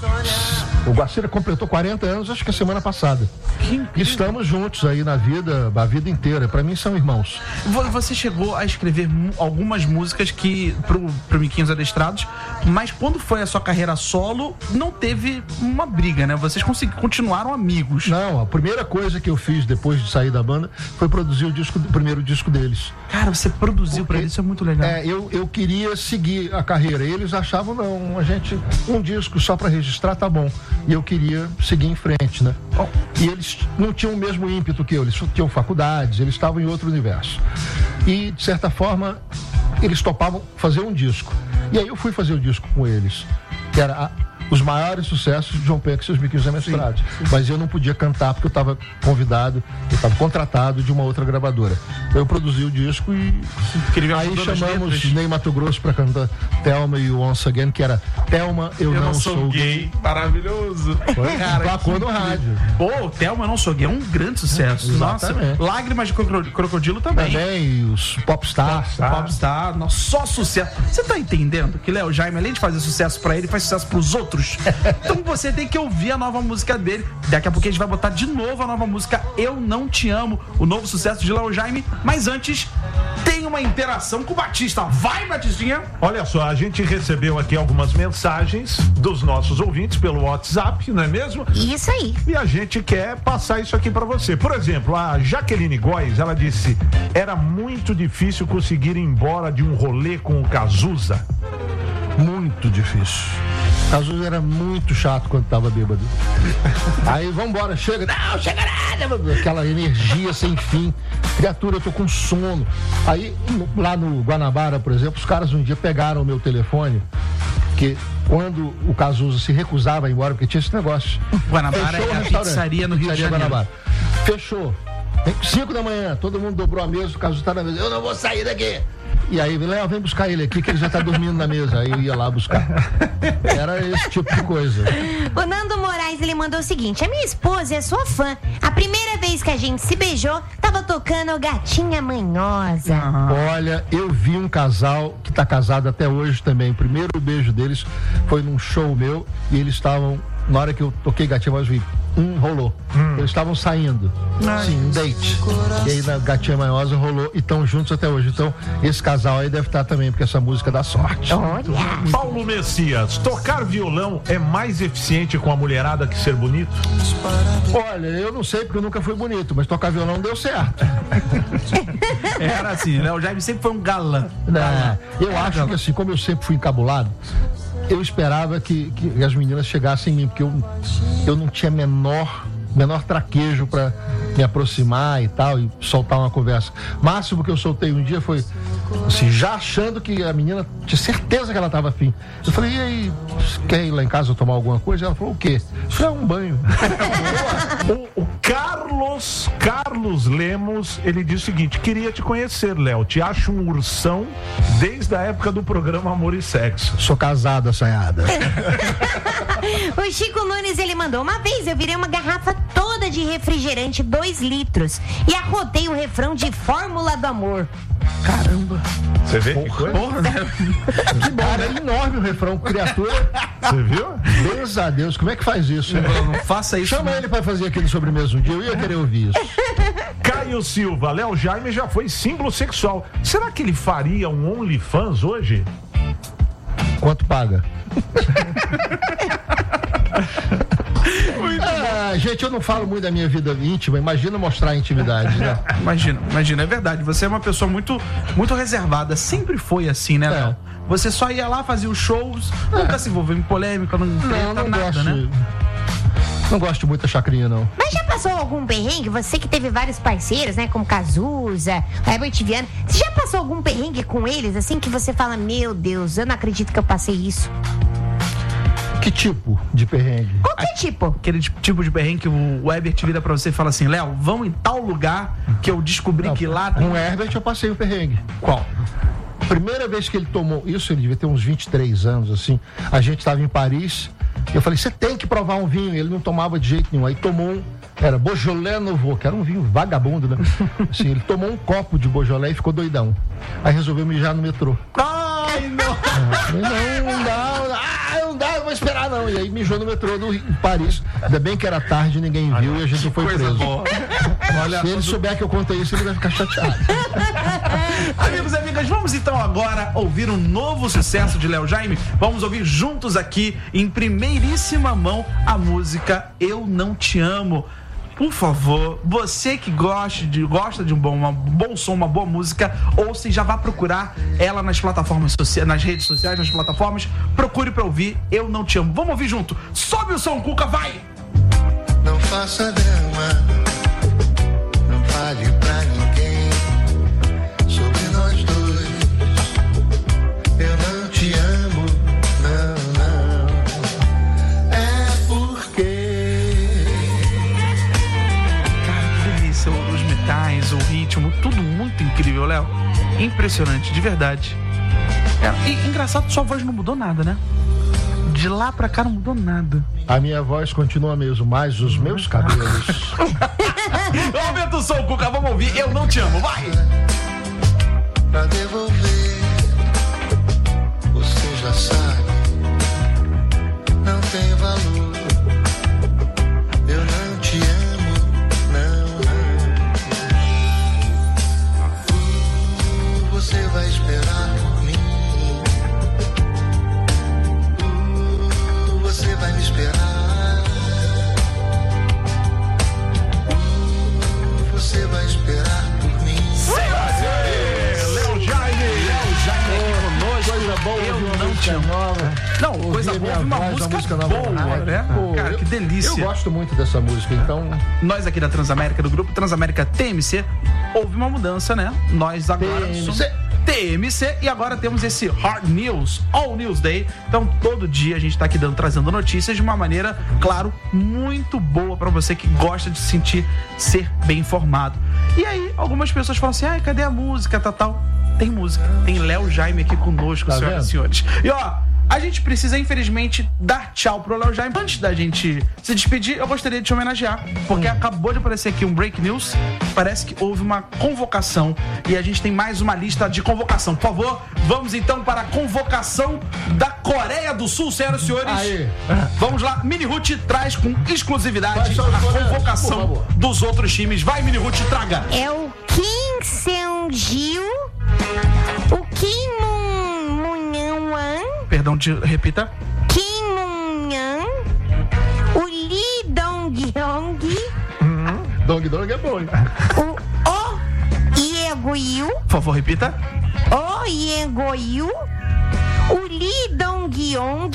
o Guaceira completou quarenta anos, acho que a semana passada. Estamos juntos aí na vida, a vida inteira. Pra mim são irmãos. Vo- Você chegou a escrever mu- algumas músicas que pro, pro Miquinhos Adestrados, mas quando foi a sua carreira solo, não teve uma briga, né? Vocês consegui- continuaram amigos. Não, a primeira coisa que eu fiz depois de sair da banda foi produzir o disco, o primeiro disco deles. Cara, você produziu pra Porque, eles, isso é muito legal. É, eu, eu queria seguir a carreira. Eles achavam, não, a gente, um disco só pra registrar tá bom. e eu queria seguir em frente, né? E eles não tinham o mesmo ímpeto que eu, eles tinham faculdades, eles estavam em outro universo. E, de certa forma, eles topavam fazer um disco. E aí eu fui fazer o disco com eles, que era a, os maiores sucessos de João Penca e seus biquinhos amestrados. Mas eu não podia cantar porque eu estava convidado, eu estava contratado de uma outra gravadora. Eu produzi o disco e aí chamamos Ney Mato Grosso para cantar Thelma e Once Again, que era Thelma, eu, eu não, não sou, sou gay. gay. Maravilhoso. Foi, cara, placou no rádio. Pô, Thelma, eu não sou gay, é um grande sucesso. Nossa, Lágrimas de Crocodilo também. Também, os Popstar. Popstar, Popstar. Nossa, só sucesso. Você tá entendendo que Léo Jaime, além de fazer sucesso pra ele, faz sucesso pros outros? Então você tem que ouvir a nova música dele. Daqui a pouco a gente vai botar de novo a nova música Eu Não Te Amo, o novo sucesso de Léo Jaime. Mas antes, tem uma interação com o Batista. Vai, Batistinha! Olha só, a gente recebeu aqui algumas mensagens dos nossos ouvintes pelo WhatsApp, não é mesmo? Isso aí. E a gente quer passar isso aqui pra você. Por exemplo, a Jaqueline Góes, ela disse: era muito difícil conseguir ir embora de um rolê com o Cazuza. Muito difícil. O Cazuza era muito chato quando tava bêbado. Aí, vambora, chega. Não, chega nada. Aquela energia sem fim. Criatura, eu tô com sono. Aí, lá no Guanabara, por exemplo, os caras um dia pegaram o meu telefone, porque quando o Cazuza se recusava a ir embora, porque tinha esse negócio. Guanabara é a pizzaria no Rio de Janeiro. Guanabara. Fechou. Cinco da manhã, todo mundo dobrou a mesa, o Cazuza tá na mesa. Eu não vou sair daqui. E aí, Léo, vem buscar ele aqui, que ele já tá dormindo na mesa. Aí eu ia lá buscar. Era esse tipo de coisa. O Nando Moraes, ele mandou o seguinte: a minha esposa é sua fã. A primeira vez que a gente se beijou, tava tocando Gatinha Manhosa. Ah. Olha, eu vi um casal que tá casado até hoje também. O primeiro beijo deles foi num show meu e eles estavam, na hora que eu toquei Gatinha Manhosa, eu vi, um rolou. Hum. Eles estavam saindo. Ai. Sim, um date. E aí na Gatinha Manhosa rolou e estão juntos até hoje. Então, esse casal aí deve estar também, porque essa música dá sorte. Olha. Paulo Messias, tocar violão é mais eficiente com a mulherada que ser bonito? Olha, eu não sei porque eu nunca fui bonito, mas tocar violão deu certo. Era assim, né? O Jaime sempre foi um galã. Não, eu acho que assim, como eu sempre fui encabulado, eu esperava que, que as meninas chegassem em mim, porque eu, eu não tinha menor, menor traquejo para me aproximar e tal, e soltar uma conversa. O máximo que eu soltei um dia foi assim, já achando que a menina tinha certeza que ela estava afim. Eu falei, e aí, quer ir lá em casa tomar alguma coisa? Ela falou, o quê? Eu falei, um banho. o, o Carlos, Carlos Lemos, ele diz o seguinte: queria te conhecer, Léo, te acho um ursão desde a época do programa Amor e Sexo. Sou casado, assanhada. O Chico Nunes, ele mandou: uma vez eu virei uma garrafa toda de refrigerante, dois litros, e arrotei o refrão de Fórmula do Amor. Caramba. Você vê? Porra, que coisa? Porra, né? Que bom, é enorme o refrão, criatura. Você viu? Deus a Deus, como é que faz isso? Não, não faça isso. Chama não. ele pra fazer aquele sobremesa um dia, eu ia querer ouvir isso. Caio Silva, Léo Jaime já foi símbolo sexual. Será que ele faria um OnlyFans hoje? Quanto paga? Ah, gente, eu não falo muito da minha vida íntima. Imagina mostrar a intimidade, né? Imagina, imagina, é verdade. Você é uma pessoa muito, muito reservada. Sempre foi assim, né, Léo? É. Você só ia lá, fazia os shows, é. nunca se envolveu em polêmica, não não, não nada, gosto, né? Não gosto de muita chacrinha, não. Mas já passou algum perrengue? Você que teve vários parceiros, né? Como Cazuza, Herbert Viana. Você já passou algum perrengue com eles, assim, que você fala, meu Deus, eu não acredito que eu passei isso? Que tipo de perrengue? Qual que tipo? Aquele tipo de perrengue que o Herbert vira pra você e fala assim, Léo, vamos em tal lugar que eu descobri não, que lá... Com o Herbert eu passei o perrengue. Qual? Primeira vez que ele tomou, isso ele devia ter uns vinte e três anos, assim, a gente estava em Paris, eu falei, você tem que provar um vinho, ele não tomava de jeito nenhum, aí tomou um, era Beaujolais Nouveau, que era um vinho vagabundo, né? Assim, ele tomou um copo de Beaujolais e ficou doidão, aí resolveu mijar no metrô. Ai, não! Não, não dá, ah, não dá, eu vou esperar não, e aí mijou no metrô do Rio, Paris, ainda bem que era tarde, ninguém viu e a gente não foi preso. Olha, se ele souber que eu contei isso, ele vai ficar chateado. Amigos e amigas, vamos então agora ouvir um novo sucesso de Léo Jaime. Vamos ouvir juntos aqui, em primeiríssima mão, a música Eu Não Te Amo. por favor, você que gosta de, gosta de um bom, um bom som, uma boa música, ou se já vai procurar ela nas plataformas sociais, nas redes sociais, nas plataformas, procure pra ouvir Eu Não Te Amo. Vamos ouvir junto. Sobe o som, Cuca, vai! Não faça drama, não fale pra ninguém sobre nós dois. Eu não te amo, não, não. É porque. Cara, que delícia. Os metais, o ritmo, tudo muito incrível, Léo. Impressionante, de verdade. É, e engraçado, sua voz não mudou nada, né? De lá pra cá não mudou nada. A minha voz continua mesmo, mas os meus cabelos. Aumenta o som, Cuca, vamos ouvir Eu Não Te Amo, vai! Pra devolver, você já sabe, não tem valor. Eu não te amo, não, não. Você vai esperar por mim. Você vai me esperar. Você vai esperar por mim. Léo Jaime! Léo Jaime aqui conosco. Coisa boa, Eu ouvir uma Não Te música Amo. nova. Não, Ouvir coisa a boa, minha ouvir uma voz, música, uma música nova boa, na rádio. né? Pô, Cara, eu- que delícia. Eu gosto muito dessa música, então. Nós aqui da Transamérica, do grupo Transamérica T M C, houve uma mudança, né? Nós agora T M C. somos T M C e agora temos esse Hard News, All News Day. Então, todo dia a gente tá aqui dando, trazendo notícias de uma maneira, claro, muito boa pra você que gosta de se sentir ser bem informado. E aí, algumas pessoas falam assim, ai, cadê a música, tal, tal? Tem música, tem Léo Jaime aqui conosco, Tá senhoras vendo? e senhores. E ó, a gente precisa, infelizmente, dar tchau pro Léo Jaime. Antes da gente se despedir, eu gostaria de te homenagear, porque acabou de aparecer aqui um break news. Parece que houve uma convocação e a gente tem mais uma lista de convocação. Por favor, vamos então para a convocação da Coreia do Sul, senhoras e senhores. Aí. Vamos lá, Mini Ruth traz com exclusividade Vai, só os a coreanos, por convocação favor. dos outros times. Vai, Mini Ruth, traga. É o Kim Seung-gil, o Kim Moon-wan, Perdão, te repita. Kim Moon-yan, o Lee Dong-hyung, Dong Dong é bom, hein? o Oh Ye-go-yu, Por favor, repita. Oh Ye-go-yu, o Lee Dong-yong,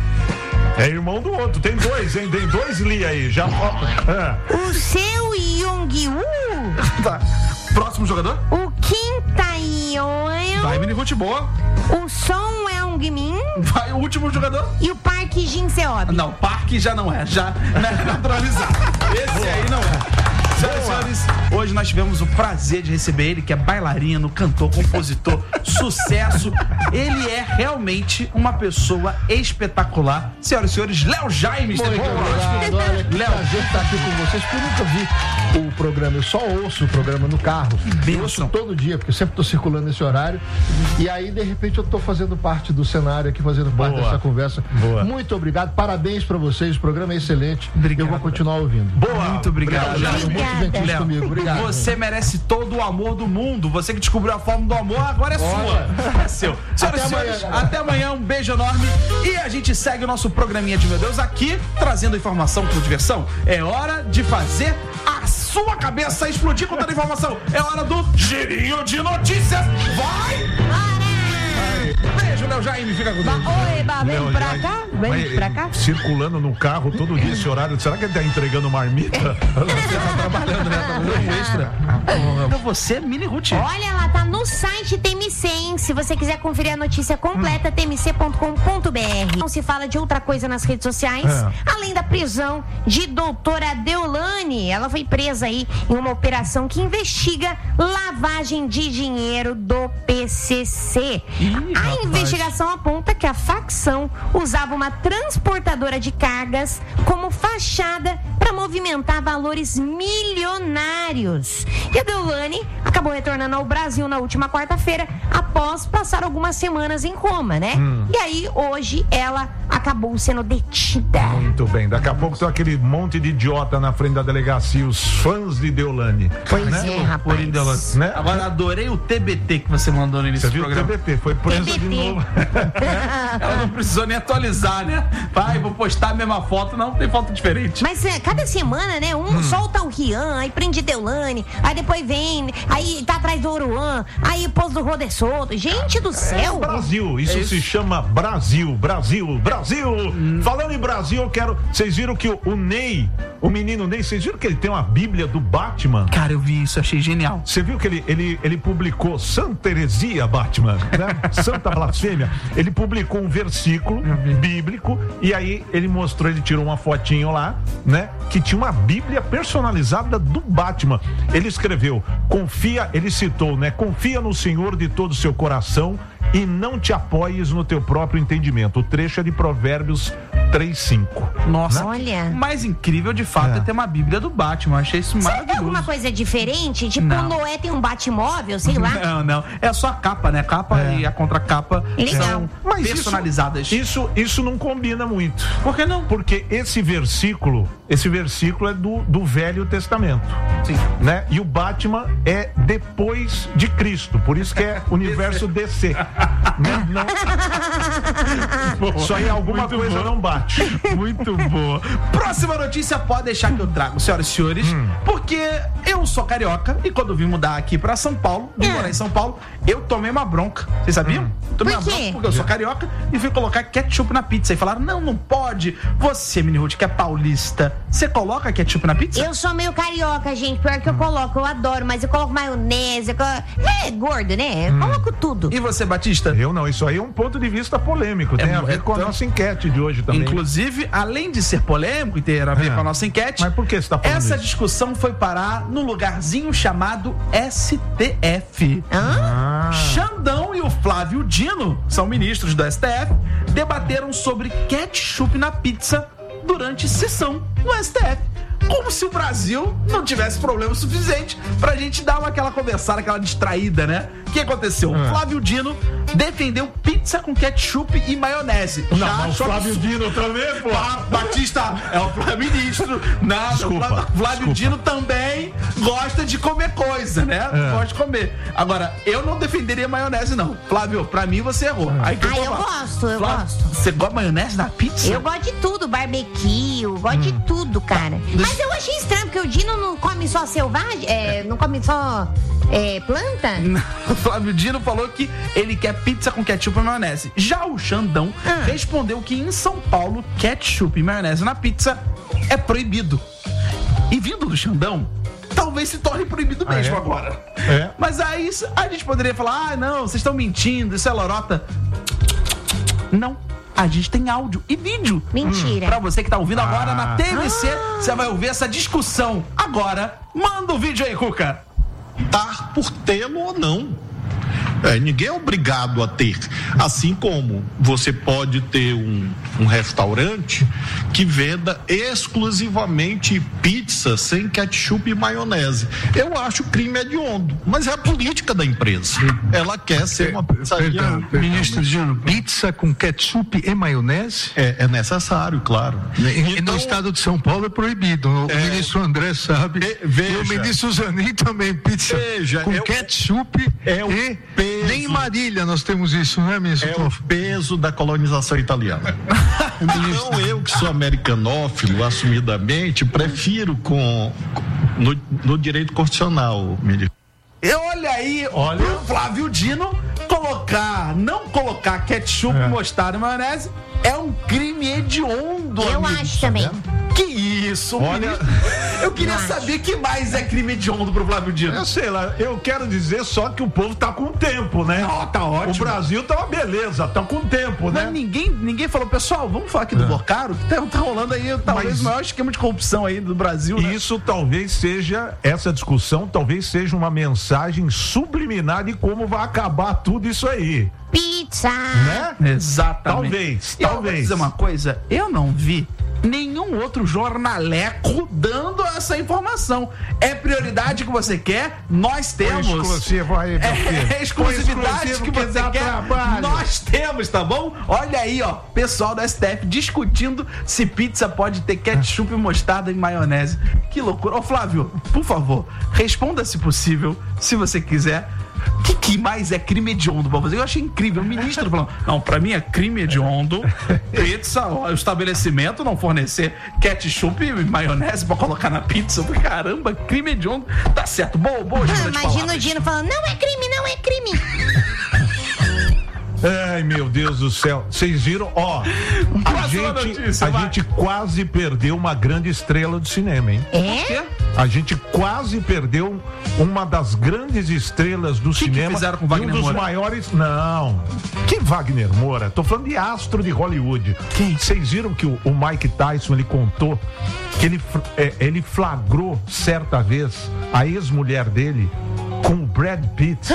É irmão do outro, tem dois, hein? Tem dois Lee aí, já. É. o Seo Yong-woo, Tá. Próximo jogador. o Kim Tae-yeon, Vai, Mini Ruth, boa. o Son Eung-min Vai, o último jogador. e o Park Jin-seob. Não, Parque já não é, já é naturalizado. Esse aí não é. Senhoras e senhores, hoje nós tivemos o prazer de receber ele, que é bailarino, cantor, compositor, sucesso. Ele é realmente uma pessoa espetacular. Senhoras e senhores, Léo Jaime esteve Muito conosco. obrigado, olha, que Léo. prazer estar aqui com vocês, porque eu nunca vi o programa, eu só ouço o programa no carro. bênção. Eu ouço todo dia, porque eu sempre estou circulando nesse horário. E aí, de repente, eu estou fazendo parte do cenário aqui, fazendo parte Boa. dessa conversa. Boa. Muito obrigado, parabéns para vocês, o programa é excelente. Obrigado. Eu vou continuar ouvindo. Boa! Muito obrigado, Léo Léo. Jaime. Muito gentil Léo, comigo, obrigado. você merece todo o amor do mundo. Você que descobriu a forma do amor, agora é Olha. sua. É seu. Senhoras Até e senhores, amanhã, galera. até amanhã. Um beijo enorme. E a gente segue o nosso programinha de Meu Deus aqui, trazendo informação com diversão. É hora de fazer a sua cabeça explodir com toda a informação. É hora do girinho de notícias. Vai! Beijo, Léo Jaime. Fica com Deus. Oeba, vem Léo pra Jaime. cá, vem Mas, pra cá. circulando no carro todo dia esse horário. Será que ele tá entregando marmita? Você tá trabalhando, né? Tá fazendo um extra. Pra você, Mini Ruth. Olha, ela tá no site T M C, hein? Se você quiser conferir a notícia completa, t m c ponto com ponto b r. Não se fala de outra coisa nas redes sociais, É. além da prisão de doutora Deolane. Ela foi presa aí em uma operação que investiga lavagem de dinheiro do P C C. Ih, a rapaz. investigação aponta que a facção usava uma transportadora de cargas como fachada para movimentar valores milionários. E a Deolane acabou retornando ao Brasil na última quarta-feira, após passar algumas semanas em coma, né? E aí, hoje, ela acabou sendo detida. Muito bem, daqui a pouco tem aquele monte de idiota na frente da delegacia, os fãs de Deolane. Pois né? é, rapaz. Né? Agora, adorei o T B T que você mandou no início Você do viu o programa. T B T, foi presa T B T. de novo. Ela não precisou nem atualizar, né? Vai, vou postar a mesma foto. Não, tem foto diferente. Mas é, cada semana, né? Um Hum. solta o Rian, aí prende Deolane, aí depois vem, aí tá atrás do Oruan, aí pôs do Roder Solto. Gente do É céu! Brasil, isso, É isso. se chama Brasil, Brasil, Brasil. Hum. Falando em Brasil, eu quero. Vocês viram que o, o Ney, o menino Ney, vocês viram que ele tem uma Bíblia do Batman? Cara, eu vi isso, achei genial. Você viu que ele, ele, ele publicou Santa Heresia Batman, né? Santa Blasfêmia. Ele publicou um versículo bíblico e aí ele mostrou, ele tirou uma fotinho lá, né? Que tinha uma Bíblia personalizada do Batman. Ele escreveu, confia, ele citou, né? Confia no Senhor de todo o seu coração e não te apoies no teu próprio entendimento. O trecho é de Provérbios três, cinco. Nossa, Olha. o mais incrível de fato é, É. ter uma Bíblia do Batman. Eu achei isso Será que tem maravilhoso. alguma coisa diferente? Tipo, Não. o Noé tem um Batmóvel, sei lá. Não, não. É só a capa, né? Capa É. e a contracapa Legal. são Mas isso- personalizadas. Isso, isso não combina muito. Por que não? Porque esse versículo, esse versículo é do, do Velho Testamento, Sim. né? E o Batman é depois de Cristo, por isso que é universo D C. Né? Não... Só aí alguma Muito coisa bom. não bate. Muito boa. Próxima notícia, pode deixar que eu trago, senhoras e senhores, Hum. porque eu sou carioca e quando vim mudar aqui pra São Paulo, vim É. morar em São Paulo, eu tomei uma bronca. Vocês sabiam? Tomei Por uma quê? bronca porque eu sou carioca e fui colocar ketchup na pizza. E falaram, não, não pode. Você, Mini Ruth, que é paulista, você coloca ketchup na pizza? Eu sou meio carioca, gente. Pior que eu coloco, eu adoro, mas eu coloco maionese. Eu colo... É gordo, né? Eu coloco tudo. E você, Batista? Eu não, isso aí é um ponto de vista polêmico. Tem É, a ver é com a tão- nossa enquete de hoje também. Inclusive, além de ser polêmico e ter a ver É. com a nossa enquete, Mas por que você tá falando essa isso? discussão foi parar num lugarzinho chamado S T F. Hã? Ah, Xandão e o Flávio Dino, são ministros do S T F, debateram sobre ketchup na pizza durante sessão no S T F. Como se o Brasil não tivesse problema suficiente pra gente dar uma, aquela conversada, aquela distraída, né? O que aconteceu? É. Flávio Dino defendeu pizza com ketchup e maionese. não, Já mas o achou Flávio absurdo. Dino também, pô. Ah, Batista é o Flávio Ministro. Não, Desculpa, o Flávio, Flávio desculpa. Dino também gosta de comer coisa, né? É. Gosta de comer. Agora, eu não defenderia maionese, não. Flávio, pra mim você errou. Aí que Ah, eu vou falar. gosto, eu Flávio, gosto. Você gosta de maionese na pizza? Eu gosto de tudo, barbecue, eu gosto de tudo, cara. Mas eu achei estranho, porque o Dino não come só selvagem, é, não come só é, planta. O Flávio Dino falou que ele quer pizza com ketchup e maionese. Já o Xandão Ah. respondeu que em São Paulo, ketchup e maionese na pizza é proibido. E vindo do Xandão, talvez se torne proibido Ah, mesmo é? agora. É. Mas aí a gente poderia falar, ah, não, vocês estão mentindo, isso é lorota. Não, a gente tem áudio e vídeo. Mentira. Pra você que tá ouvindo agora Ah. na T V C, você vai ouvir essa discussão. Agora, manda o vídeo aí, Cuca. Optar por tê-lo ou não. É, ninguém é obrigado a ter. Assim como você pode ter um, um restaurante que venda exclusivamente pizza sem ketchup e maionese. Eu acho crime hediondo, mas é a política da empresa. Ela quer ser uma pizzaria. Perdão, ministro Dino, pizza com ketchup e maionese? É, é necessário, claro. E Então, no estado de São Paulo é proibido. O É. ministro André sabe. Ve- veja. E o ministro Zanin também, pizza Veja, com é o- ketchup é o e peso. nem em Marília nós temos isso, né, ministro? É o peso da colonização italiana. Então, eu que sou americanófilo, assumidamente, prefiro com, no, no direito constitucional, ministro. E olha aí, olha o Flávio Dino colocar, não colocar ketchup, mostarda e maionese é um crime hediondo. Eu amigo. acho também. Que isso, Olha- ministro? Eu queria Eu acho. saber que mais é crime hediondo pro Flávio Dino. Eu sei lá, eu quero dizer só que o povo tá com tempo, né? Ó, tá ótimo. O Brasil tá uma beleza, tá com tempo, Mas né? ninguém, ninguém falou, pessoal, vamos falar aqui do Bocaro, que tá, tá rolando aí talvez Mas- o maior esquema de corrupção aí do Brasil, né? Isso talvez seja, essa discussão talvez seja uma mensagem subliminar de como vai acabar tudo isso aí, Pizza. né? Exatamente. Talvez, E eu vou talvez. dizer uma coisa, eu não vi nenhum outro jornaleco dando essa informação. É prioridade que você quer? Nós temos. Põe exclusivo aí, meu filho. É exclusividade exclusivo que que você dá quer? trabalho. Nós temos, tá bom? Olha aí, ó, pessoal da S T F discutindo se pizza pode ter ketchup, mostarda e maionese. Que loucura. Ô, Flávio, por favor, responda se possível, se você quiser. O que, que mais é crime hediondo pra você? Eu achei incrível. O ministro falando, não, pra mim é crime hediondo pizza, o estabelecimento não fornecer ketchup e maionese pra colocar na pizza. Eu falei, caramba, crime hediondo. Tá certo, boa, boa. Ah, imagina o Dino falando, não é crime, não é crime. Ai, meu Deus do céu. Vocês viram? Ó, a, gente, notícia, a gente quase perdeu uma grande estrela do cinema, hein? É? A gente quase perdeu uma das grandes estrelas do que cinema. Que fizeram com e Wagner um dos Moura? maiores. Não. Que Wagner Moura? Tô falando de astro de Hollywood. Quem? Vocês viram que o, o Mike Tyson ele contou que ele, é, ele flagrou certa vez a ex-mulher dele com o Brad Pitt.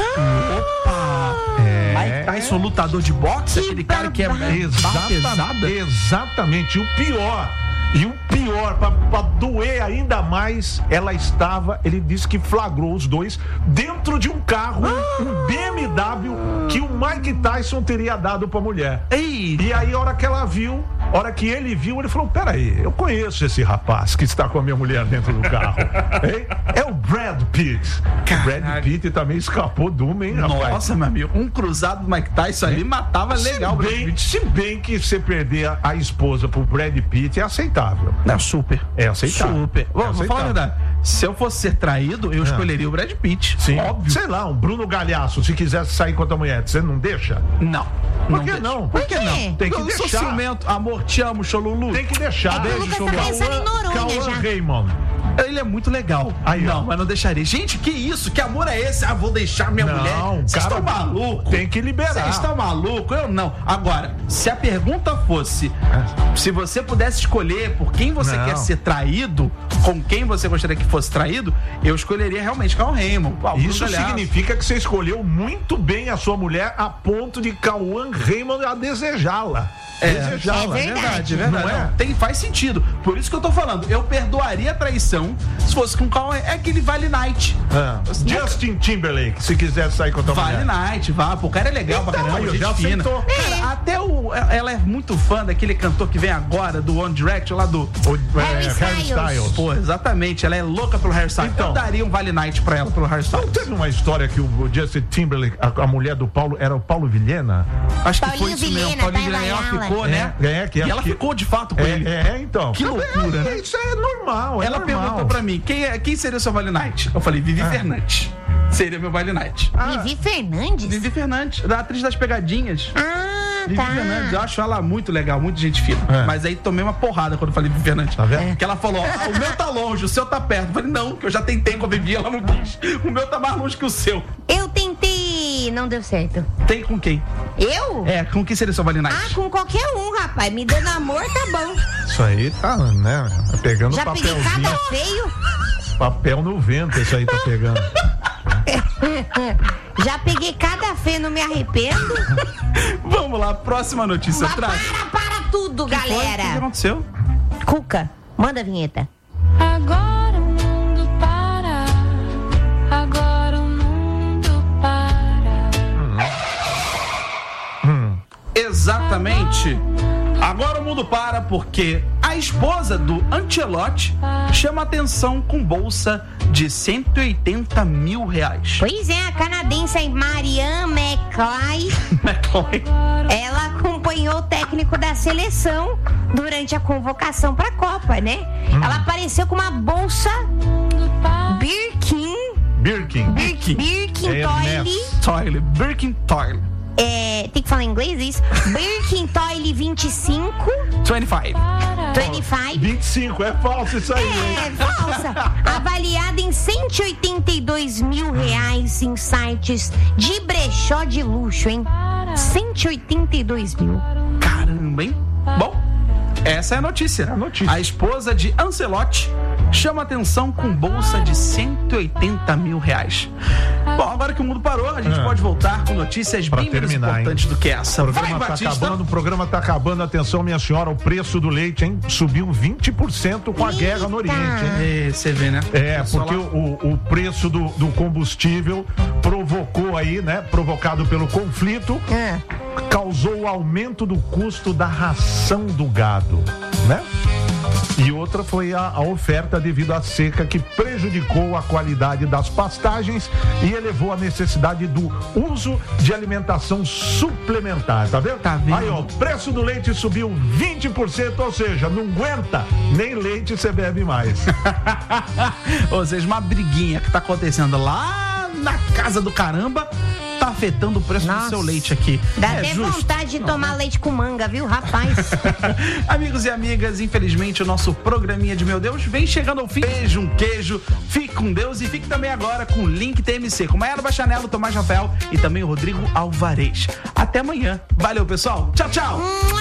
Opa! É. Mike Tyson, lutador de boxe, aquele cara que é Exatamente, exatamente. E o pior, e o pior, pra, pra doer ainda mais, ela estava, ele disse que flagrou os dois dentro de um carro, um B M W, que o Mike Tyson teria dado pra mulher. Ei! E aí, a hora que ela viu, a hora que ele viu, ele falou, peraí, eu conheço esse rapaz que está com a minha mulher dentro do carro. Hein? É o Brad Pitt. O Brad Pitt também escapou de uma, hein, rapaz? Nossa, meu amigo, um cruzado do Mike Tyson ali matava legal o se Brad bem, Pitt. se bem que você perder a, a esposa pro Brad Pitt é aceitável. Não, super. É aceitável. Super. É Vou, vou falar a aceitável. verdade. Se eu fosse ser traído, eu escolheria o Brad Pitt. Sim. Óbvio. Sei lá, um Bruno Galhaço, se quisesse sair com a tua mulher, você não deixa? Não. Por que deixa. não? Por quê? Tem que eu sou deixar. ciumento. Amor, te amo, Cholulu. Tem que deixar. É que o Lucas tá Cholulu. pensando em Noronha Cauã já. Raymond. Ele é muito legal. Aí, não, ó. mas não deixaria. Gente, que isso? Que amor é esse? Ah, vou deixar minha Não, mulher. Vocês cara, estão malucos? tem que liberar. Vocês estão malucos? Eu não. Agora, se a pergunta fosse se você pudesse escolher por quem você Não. quer ser traído, com quem você gostaria que fosse traído, eu escolheria realmente Cauã Raymond. Ah, o Bruno Isso Galhaço. significa que você escolheu muito bem a sua mulher a ponto de Cauã Raymond a desejá-la. É, Desejá-la. é verdade. verdade, é verdade. Não é? Não, tem, faz sentido. Por isso que eu tô falando. Eu perdoaria a traição se fosse com Cauã. É aquele Vale Night. Ah, Justin Timberlake, se quiser sair com a tua Vale mulher. Night, vá. Pô, o cara é legal pra Então, caramba, aí, gente já fina. aceitou. Cara, até o... Ela é muito fã daquele cantor que vem agora, do One Direction, lá do... O, é, Harry Harry Styles. Styles. Pô, exatamente. Ela é louca pelo Harry Styles. Então. Eu daria um Vale Night pra ela, pelo Harry Não Styles. teve uma história que o Justin Timberlake, a, a mulher do Paulo, era o Paulo Vilhena? Acho que foi Paulinho isso mesmo. Vilhena, Paulinho tá Vilhena, ela Ayala. ficou, né? É, é, que e acho ela que- ficou de fato com É, ele. é, então. Que loucura, É, né? Isso é normal, é Ela normal. perguntou pra mim, quem, é, quem seria o seu Vale Night? Eu falei, Vivi Fernandes. Seria meu Vale Night. Vivi Fernandes? Vivi Fernandes, da atriz das pegadinhas. Ah, Vivi tá. Fernandes, eu acho ela muito legal, muito gente fina. É. Mas aí tomei uma porrada quando eu falei Vivi Fernandes. Tá vendo? Que ela falou, ó, o meu tá longe, o seu tá perto. Eu falei, não, que eu já tentei com a Vivi, ela não quis. O meu tá mais longe que o seu. Eu tentei, não deu certo. Tem com quem? Eu? É, com quem seria seu Vale Night? Ah, com qualquer um, rapaz. Me dando amor, tá bom. Isso aí tá, né? Tá pegando Já peguei papelzinho. cada feio. Papel no vento, isso aí tá pegando. Já peguei cada feio, não me arrependo. Vamos lá, próxima notícia. Mas Traz. para, para tudo, Foi? O que galera. aconteceu? Cuca, manda a vinheta. Agora o mundo para. Agora o mundo para. Exatamente. Agora o mundo para porque a esposa do Ancelotti chama atenção com bolsa de cento e oitenta mil reais. Pois é, a canadense Marianne McClay, McCoy. ela acompanhou o técnico da seleção durante a convocação para a Copa, né? Ela apareceu com uma bolsa Birkin, Birkin. Birkin, Birkin É Toile, Toile, Birkin Toile. é, tem que falar em inglês isso? Birkin Toile vinte e cinco, vinte e cinco. vinte e cinco. vinte e cinco, é falso isso aí, hein? É, falsa. Avaliada em cento e oitenta e dois mil reais em sites de brechó de luxo, hein? cento e oitenta e dois mil. Caramba, hein? Bom, essa é a notícia. a notícia. A esposa de Ancelotti chama atenção com bolsa de cento e oitenta mil reais. Bom, agora que o mundo parou, a gente Ah. pode voltar com notícias Pra bem menos terminar, importantes hein? do que essa. O programa Vai, tá Batista. acabando, o programa tá acabando. Atenção, minha senhora, o preço do leite, hein? Subiu vinte por cento com a Eita. guerra no Oriente, hein? É, você vê, né? É, Só porque lá- o, o preço do, do combustível provocou aí, né? Provocado pelo conflito, É. causou o aumento do custo da ração do gado, né? E outra foi a, a oferta devido à seca que prejudicou a qualidade das pastagens e elevou a necessidade do uso de alimentação suplementar, tá vendo? Tá vendo? Aí, ó, o preço do leite subiu vinte por cento, ou seja, não aguenta, nem leite você bebe mais. Ou seja, uma briguinha que tá acontecendo lá na casa do caramba tá afetando o preço Nossa. do seu leite aqui. Dá é até justo. vontade de tomar leite com manga, viu, rapaz? Amigos e amigas, infelizmente o nosso programinha de Meu Deus vem chegando ao fim. Beijo, um queijo, fique com Deus e fique também agora com o Link T M C, com Maiara Bachanello, Tomás Rafael e também o Rodrigo Alvarez. Até amanhã. Valeu, pessoal. Tchau, tchau.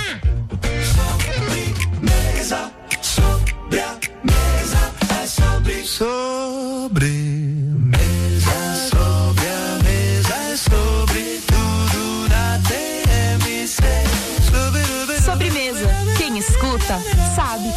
Sobre mesa, sobre a mesa, é sobre tudo na T M C. Sobre, Sobremesa. Quem escuta, sabe.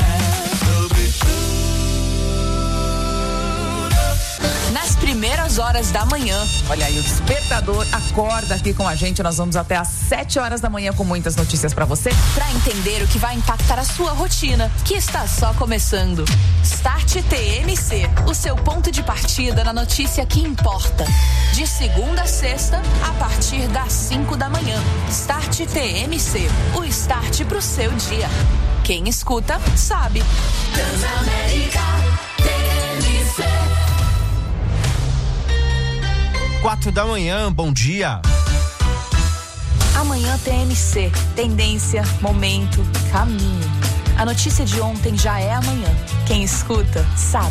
Nas primeiras horas da manhã. Olha aí, o despertador acorda aqui com a gente. Nós vamos até às sete horas da manhã com muitas notícias pra você. Pra entender o que vai impactar a sua rotina, que está só começando. Start T M C, o seu ponto de partida na notícia que importa. De segunda a sexta, a partir das cinco da manhã. Start T M C, o start pro seu dia. Quem escuta, sabe. Transamérica T M C. Quatro da manhã, bom dia. Amanhã T M C, tendência, momento, caminho. A notícia de ontem já é amanhã. Quem escuta, sabe.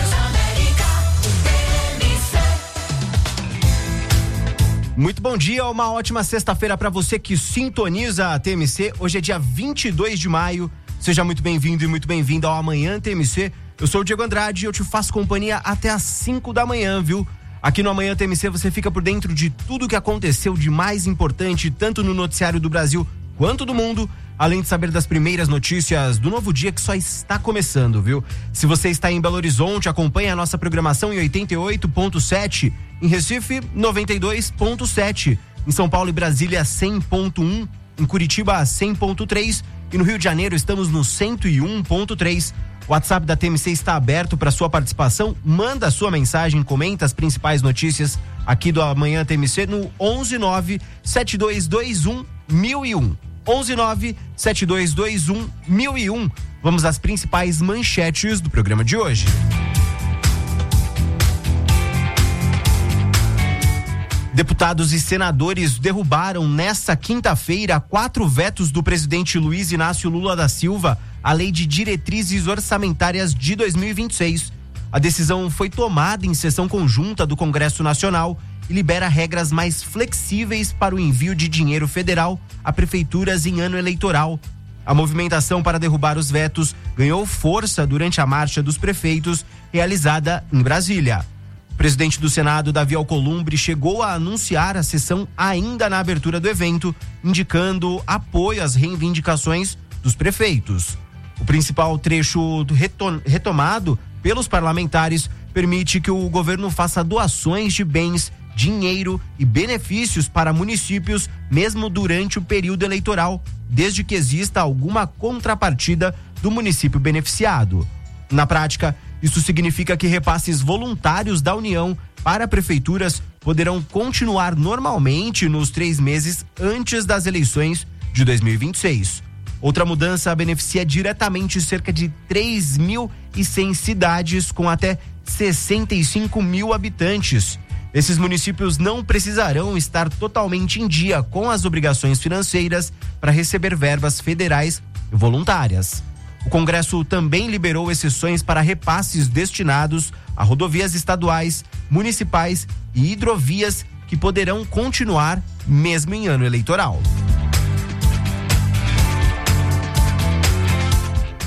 Muito bom dia, uma ótima sexta-feira para você que sintoniza a T M C. Hoje é dia vinte e dois de maio. Seja muito bem-vindo e muito bem-vinda ao Amanhã T M C. Eu sou o Diego Andrade e eu te faço companhia até às cinco da manhã, viu? Aqui no Amanhã T M C você fica por dentro de tudo que aconteceu de mais importante, tanto no noticiário do Brasil quanto do mundo, além de saber das primeiras notícias do novo dia que só está começando, viu? Se você está em Belo Horizonte, acompanhe a nossa programação em oitenta e oito ponto sete, em Recife, noventa e dois ponto sete, em São Paulo e Brasília, cem ponto um, em Curitiba, cem ponto três e no Rio de Janeiro estamos no cento e um ponto três. O WhatsApp da T M C está aberto para sua participação. Manda a sua mensagem, comenta as principais notícias aqui do Amanhã T M C no onze nove sete dois dois um mil e um. onze nove sete dois dois um mil e um. Vamos às principais manchetes do programa de hoje. Deputados e senadores derrubaram nesta quinta-feira quatro vetos do presidente Luiz Inácio Lula da Silva à Lei de Diretrizes Orçamentárias de dois mil e vinte e seis. A decisão foi tomada em sessão conjunta do Congresso Nacional e libera regras mais flexíveis para o envio de dinheiro federal a prefeituras em ano eleitoral. A movimentação para derrubar os vetos ganhou força durante a Marcha dos Prefeitos, realizada em Brasília. O presidente do Senado, Davi Alcolumbre, chegou a anunciar a sessão ainda na abertura do evento, indicando apoio às reivindicações dos prefeitos. O principal trecho retomado pelos parlamentares permite que o governo faça doações de bens, dinheiro e benefícios para municípios, mesmo durante o período eleitoral, desde que exista alguma contrapartida do município beneficiado. Na prática, isso significa que repasses voluntários da União para prefeituras poderão continuar normalmente nos três meses antes das eleições de dois mil e vinte e seis. Outra mudança beneficia diretamente cerca de três mil e cem cidades com até sessenta e cinco mil habitantes. Esses municípios não precisarão estar totalmente em dia com as obrigações financeiras para receber verbas federais voluntárias. O Congresso também liberou exceções para repasses destinados a rodovias estaduais, municipais e hidrovias que poderão continuar mesmo em ano eleitoral.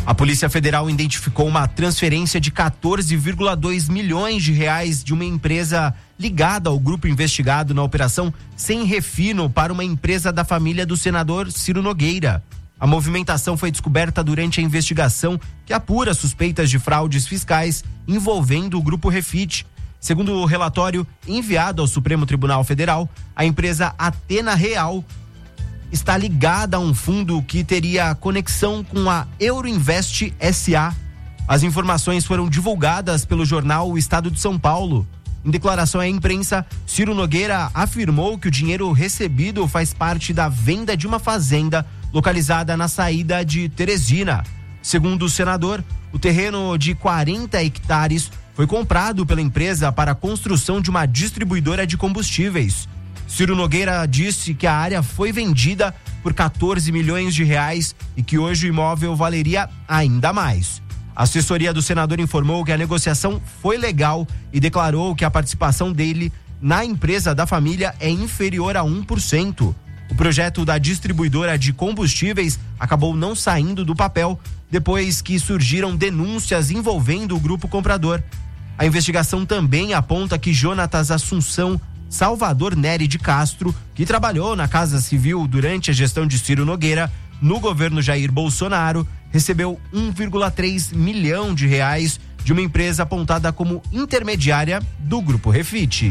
A Polícia Federal identificou uma transferência de quatorze vírgula dois milhões de reais de uma empresa ligada ao grupo investigado na operação Sem Refino para uma empresa da família do senador Ciro Nogueira. A movimentação foi descoberta durante a investigação que apura suspeitas de fraudes fiscais envolvendo o Grupo Refit. Segundo o relatório enviado ao Supremo Tribunal Federal, a empresa Atena Real está ligada a um fundo que teria conexão com a Euroinvest S A. As informações foram divulgadas pelo jornal O Estado de São Paulo. Em declaração à imprensa, Ciro Nogueira afirmou que o dinheiro recebido faz parte da venda de uma fazenda localizada na saída de Teresina. Segundo o senador, o terreno de quarenta hectares foi comprado pela empresa para a construção de uma distribuidora de combustíveis. Ciro Nogueira disse que a área foi vendida por quatorze milhões de reais e que hoje o imóvel valeria ainda mais. A assessoria do senador informou que a negociação foi legal e declarou que a participação dele na empresa da família é inferior a um por cento. O projeto da distribuidora de combustíveis acabou não saindo do papel depois que surgiram denúncias envolvendo o grupo comprador. A investigação também aponta que Jonatas Assunção Salvador Nery de Castro, que trabalhou na Casa Civil durante a gestão de Ciro Nogueira no governo Jair Bolsonaro, recebeu um vírgula três milhão de reais de uma empresa apontada como intermediária do Grupo Refit.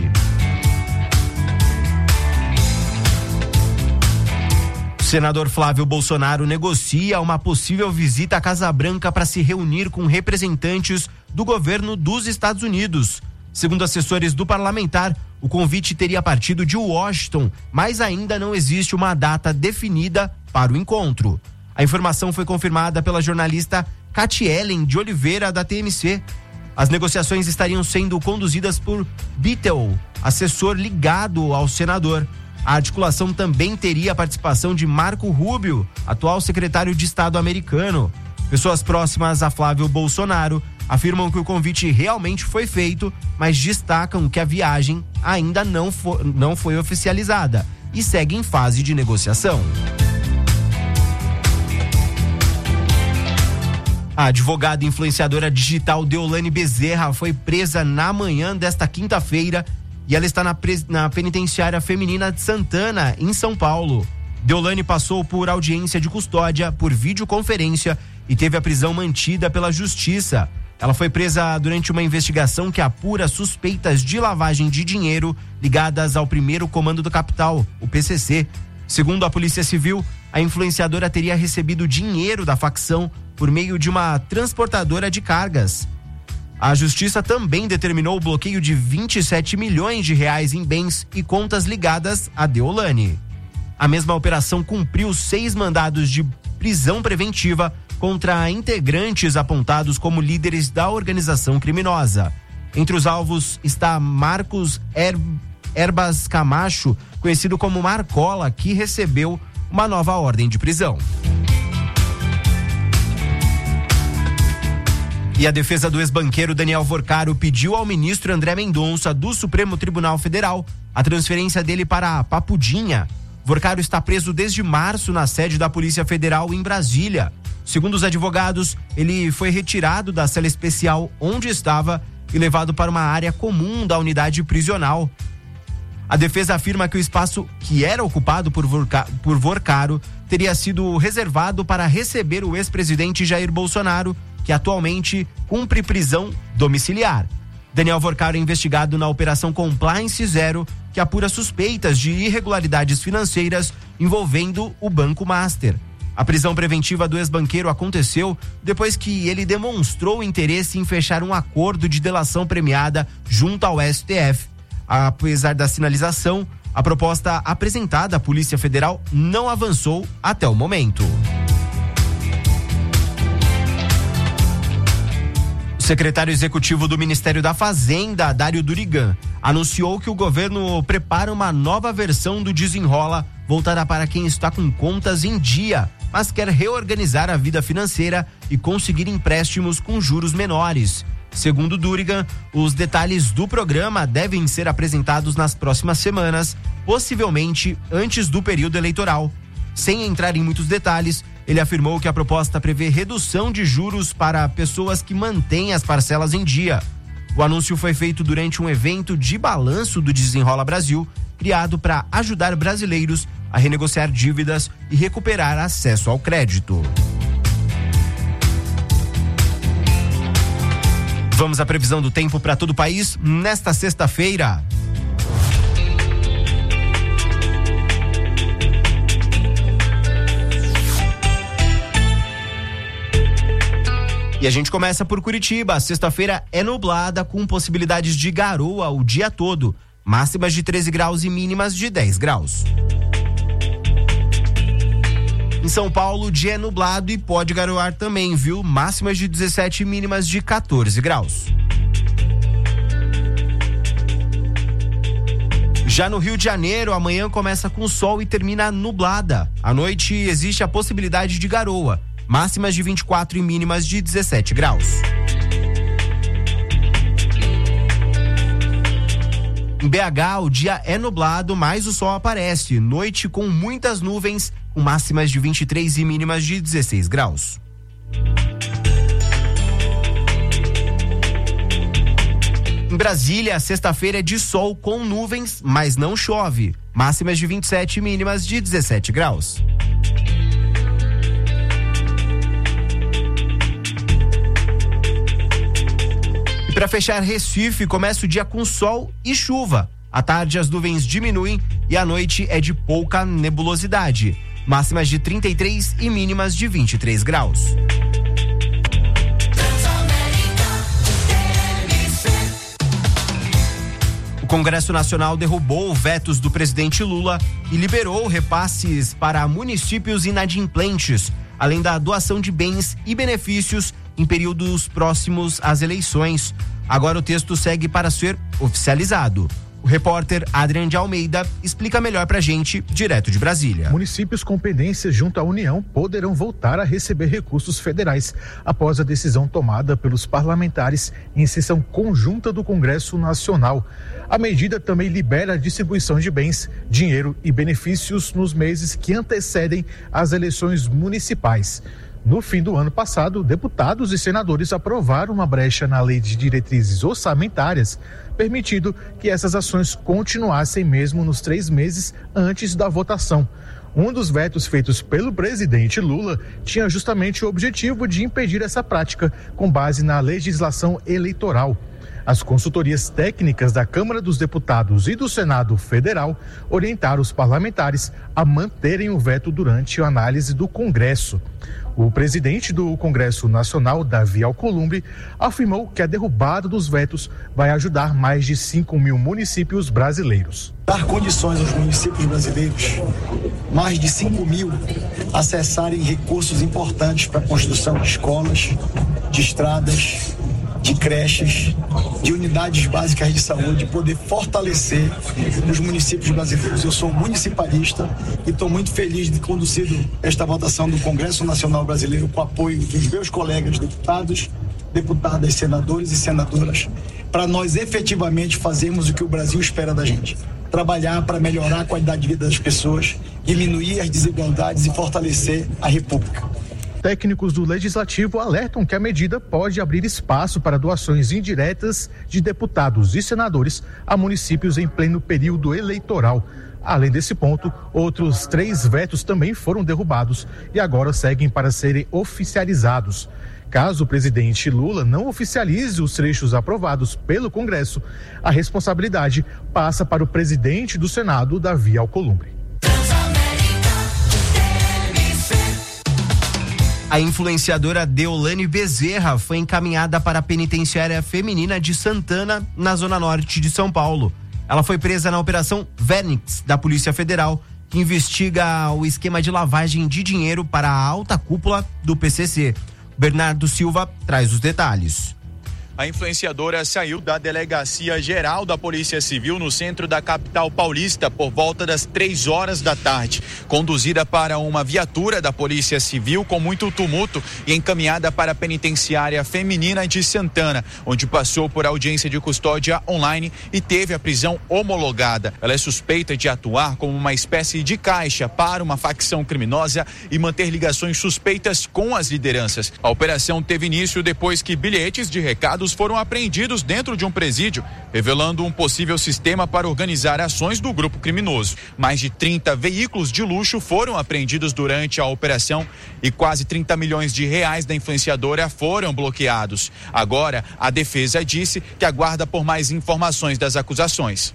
O senador Flávio Bolsonaro negocia uma possível visita à Casa Branca para se reunir com representantes do governo dos Estados Unidos. Segundo assessores do parlamentar, o convite teria partido de Washington, mas ainda não existe uma data definida para o encontro. A informação foi confirmada pela jornalista Catielen de Oliveira, da T M C. As negociações estariam sendo conduzidas por Bittel, assessor ligado ao senador. A articulação também teria a participação de Marco Rubio, atual secretário de Estado americano. Pessoas próximas a Flávio Bolsonaro afirmam que o convite realmente foi feito, mas destacam que a viagem ainda não foi, não foi oficializada e segue em fase de negociação. A advogada e influenciadora digital Deolane Bezerra foi presa na manhã desta quinta-feira e ela está na, pres... na penitenciária feminina de Santana, em São Paulo. Deolane passou por audiência de custódia por videoconferência e teve a prisão mantida pela justiça. Ela foi presa durante uma investigação que apura suspeitas de lavagem de dinheiro ligadas ao primeiro comando do capital, o P C C. Segundo a Polícia Civil, a influenciadora teria recebido dinheiro da facção por meio de uma transportadora de cargas. A justiça também determinou o bloqueio de vinte e sete milhões de reais em bens e contas ligadas a Deolane. A mesma operação cumpriu seis mandados de prisão preventiva contra integrantes apontados como líderes da organização criminosa. Entre os alvos está Marcos Her- Herbas Camacho, conhecido como Marcola, que recebeu uma nova ordem de prisão. E a defesa do ex-banqueiro Daniel Vorcaro pediu ao ministro André Mendonça, do Supremo Tribunal Federal, a transferência dele para a Papudinha. Vorcaro está preso desde março na sede da Polícia Federal em Brasília. Segundo os advogados, ele foi retirado da cela especial onde estava e levado para uma área comum da unidade prisional. A defesa afirma que o espaço que era ocupado por, Vorca- por Vorcaro teria sido reservado para receber o ex-presidente Jair Bolsonaro, que atualmente cumpre prisão domiciliar. Daniel Vorcaro é investigado na Operação Compliance Zero, que apura suspeitas de irregularidades financeiras envolvendo o Banco Master. A prisão preventiva do ex-banqueiro aconteceu depois que ele demonstrou interesse em fechar um acordo de delação premiada junto ao S T F. Apesar da sinalização, a proposta apresentada à Polícia Federal não avançou até o momento. O secretário executivo do Ministério da Fazenda, Dário Durigan, anunciou que o governo prepara uma nova versão do Desenrola voltada para quem está com contas em dia, mas quer reorganizar a vida financeira e conseguir empréstimos com juros menores. Segundo Durigan, os detalhes do programa devem ser apresentados nas próximas semanas, possivelmente antes do período eleitoral. Sem entrar em muitos detalhes, Ele afirmou que a proposta prevê redução de juros para pessoas que mantêm as parcelas em dia. O anúncio foi feito durante um evento de balanço do Desenrola Brasil, criado para ajudar brasileiros a renegociar dívidas e recuperar acesso ao crédito. Vamos à previsão do tempo para todo o país nesta sexta-feira. E a gente começa por Curitiba. A sexta-feira é nublada com possibilidades de garoa o dia todo. Máximas de treze graus e mínimas de dez graus. Em São Paulo, o dia é nublado e pode garoar também, viu? Máximas de dezessete e mínimas de quatorze graus. Já no Rio de Janeiro, amanhã começa com sol e termina nublada. À noite existe a possibilidade de garoa. Máximas de vinte e quatro e mínimas de dezessete graus. Em B H, o dia é nublado, mas o sol aparece. Noite com muitas nuvens, com máximas de vinte e três e mínimas de dezesseis graus. Em Brasília, sexta-feira é de sol com nuvens, mas não chove. Máximas de vinte e sete e mínimas de dezessete graus. Para fechar Recife, começa o dia com sol e chuva. À tarde as nuvens diminuem e à noite é de pouca nebulosidade. Máximas de trinta e três e mínimas de vinte e três graus. O Congresso Nacional derrubou vetos do presidente Lula e liberou repasses para municípios inadimplentes, além da doação de bens e benefícios em períodos próximos às eleições. Agora o texto segue para ser oficializado. O repórter Adrian de Almeida explica melhor pra gente, direto de Brasília. Municípios com pendências junto à União poderão voltar a receber recursos federais após a decisão tomada pelos parlamentares em sessão conjunta do Congresso Nacional. A medida também libera a distribuição de bens, dinheiro e benefícios nos meses que antecedem as eleições municipais. No fim do ano passado, deputados e senadores aprovaram uma brecha na Lei de Diretrizes Orçamentárias, permitindo que essas ações continuassem mesmo nos três meses antes da votação. Um dos vetos feitos pelo presidente Lula tinha justamente o objetivo de impedir essa prática, com base na legislação eleitoral. As consultorias técnicas da Câmara dos Deputados e do Senado Federal orientaram os parlamentares a manterem o veto durante a análise do Congresso. O presidente do Congresso Nacional, Davi Alcolumbre, afirmou que a derrubada dos vetos vai ajudar mais de cinco mil municípios brasileiros. Dar condições aos municípios brasileiros, mais de cinco mil, acessarem recursos importantes para a construção de escolas, de estradas, de creches, de unidades básicas de saúde, poder fortalecer os municípios brasileiros. Eu sou municipalista e estou muito feliz de ter conduzido esta votação do Congresso Nacional Brasileiro com apoio dos meus colegas deputados, deputadas, senadores e senadoras, para nós efetivamente fazermos o que o Brasil espera da gente. Trabalhar para melhorar a qualidade de vida das pessoas, diminuir as desigualdades e fortalecer a República. Técnicos do Legislativo alertam que a medida pode abrir espaço para doações indiretas de deputados e senadores a municípios em pleno período eleitoral. Além desse ponto, outros três vetos também foram derrubados e agora seguem para serem oficializados. Caso o presidente Lula não oficialize os trechos aprovados pelo Congresso, a responsabilidade passa para o presidente do Senado, Davi Alcolumbre. A influenciadora Deolane Bezerra foi encaminhada para a penitenciária feminina de Santana, na zona norte de São Paulo. Ela foi presa na Operação Fênix da Polícia Federal, que investiga o esquema de lavagem de dinheiro para a alta cúpula do P C C. Bernardo Silva traz os detalhes. a influenciadora saiu da Delegacia Geral da Polícia Civil no centro da capital paulista por volta das três horas da tarde, conduzida para uma viatura da Polícia Civil com muito tumulto e encaminhada para a penitenciária feminina de Santana, onde passou por audiência de custódia online e teve a prisão homologada. Ela é suspeita de atuar como uma espécie de caixa para uma facção criminosa e manter ligações suspeitas com as lideranças. A operação teve início depois que bilhetes de recados foram apreendidos dentro de um presídio, revelando um possível sistema para organizar ações do grupo criminoso. Mais de trinta veículos de luxo foram apreendidos durante a operação e quase trinta milhões de reais da influenciadora foram bloqueados. Agora, a defesa disse que aguarda por mais informações das acusações.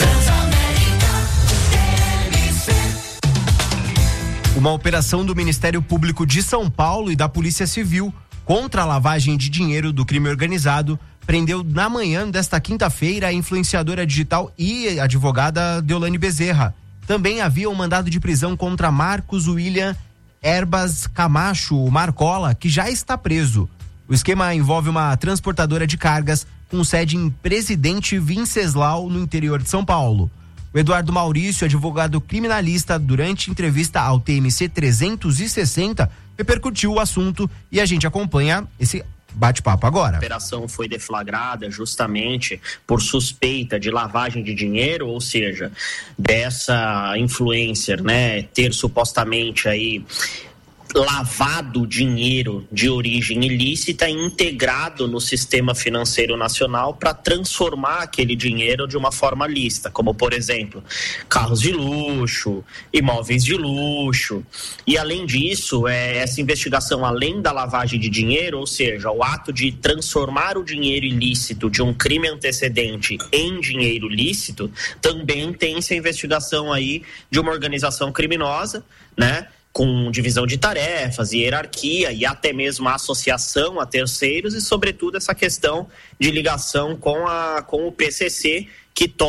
Uma operação do Ministério Público de São Paulo e da Polícia Civil contra a lavagem de dinheiro do crime organizado prendeu na manhã desta quinta-feira a influenciadora digital e advogada Deolane Bezerra. Também havia um mandado de prisão contra Marcos William Herbas Camacho, o Marcola, que já está preso. O esquema envolve uma transportadora de cargas com sede em Presidente Venceslau, no interior de São Paulo. O Eduardo Maurício, advogado criminalista, durante entrevista ao T M C trezentos e sessenta, repercutiu o assunto e a gente acompanha esse bate-papo agora. A operação foi deflagrada justamente por suspeita de lavagem de dinheiro, ou seja, dessa influencer, né, ter supostamente aí lavado dinheiro de origem ilícita e integrado no sistema financeiro nacional para transformar aquele dinheiro de uma forma lícita, como, por exemplo, carros de luxo, imóveis de luxo. E, além disso, é, essa investigação, além da lavagem de dinheiro, ou seja, o ato de transformar o dinheiro ilícito de um crime antecedente em dinheiro lícito, também tem essa investigação aí de uma organização criminosa, né? Com divisão de tarefas, hierarquia e até mesmo a associação a terceiros e, sobretudo, essa questão de ligação com, a, com o P C C, que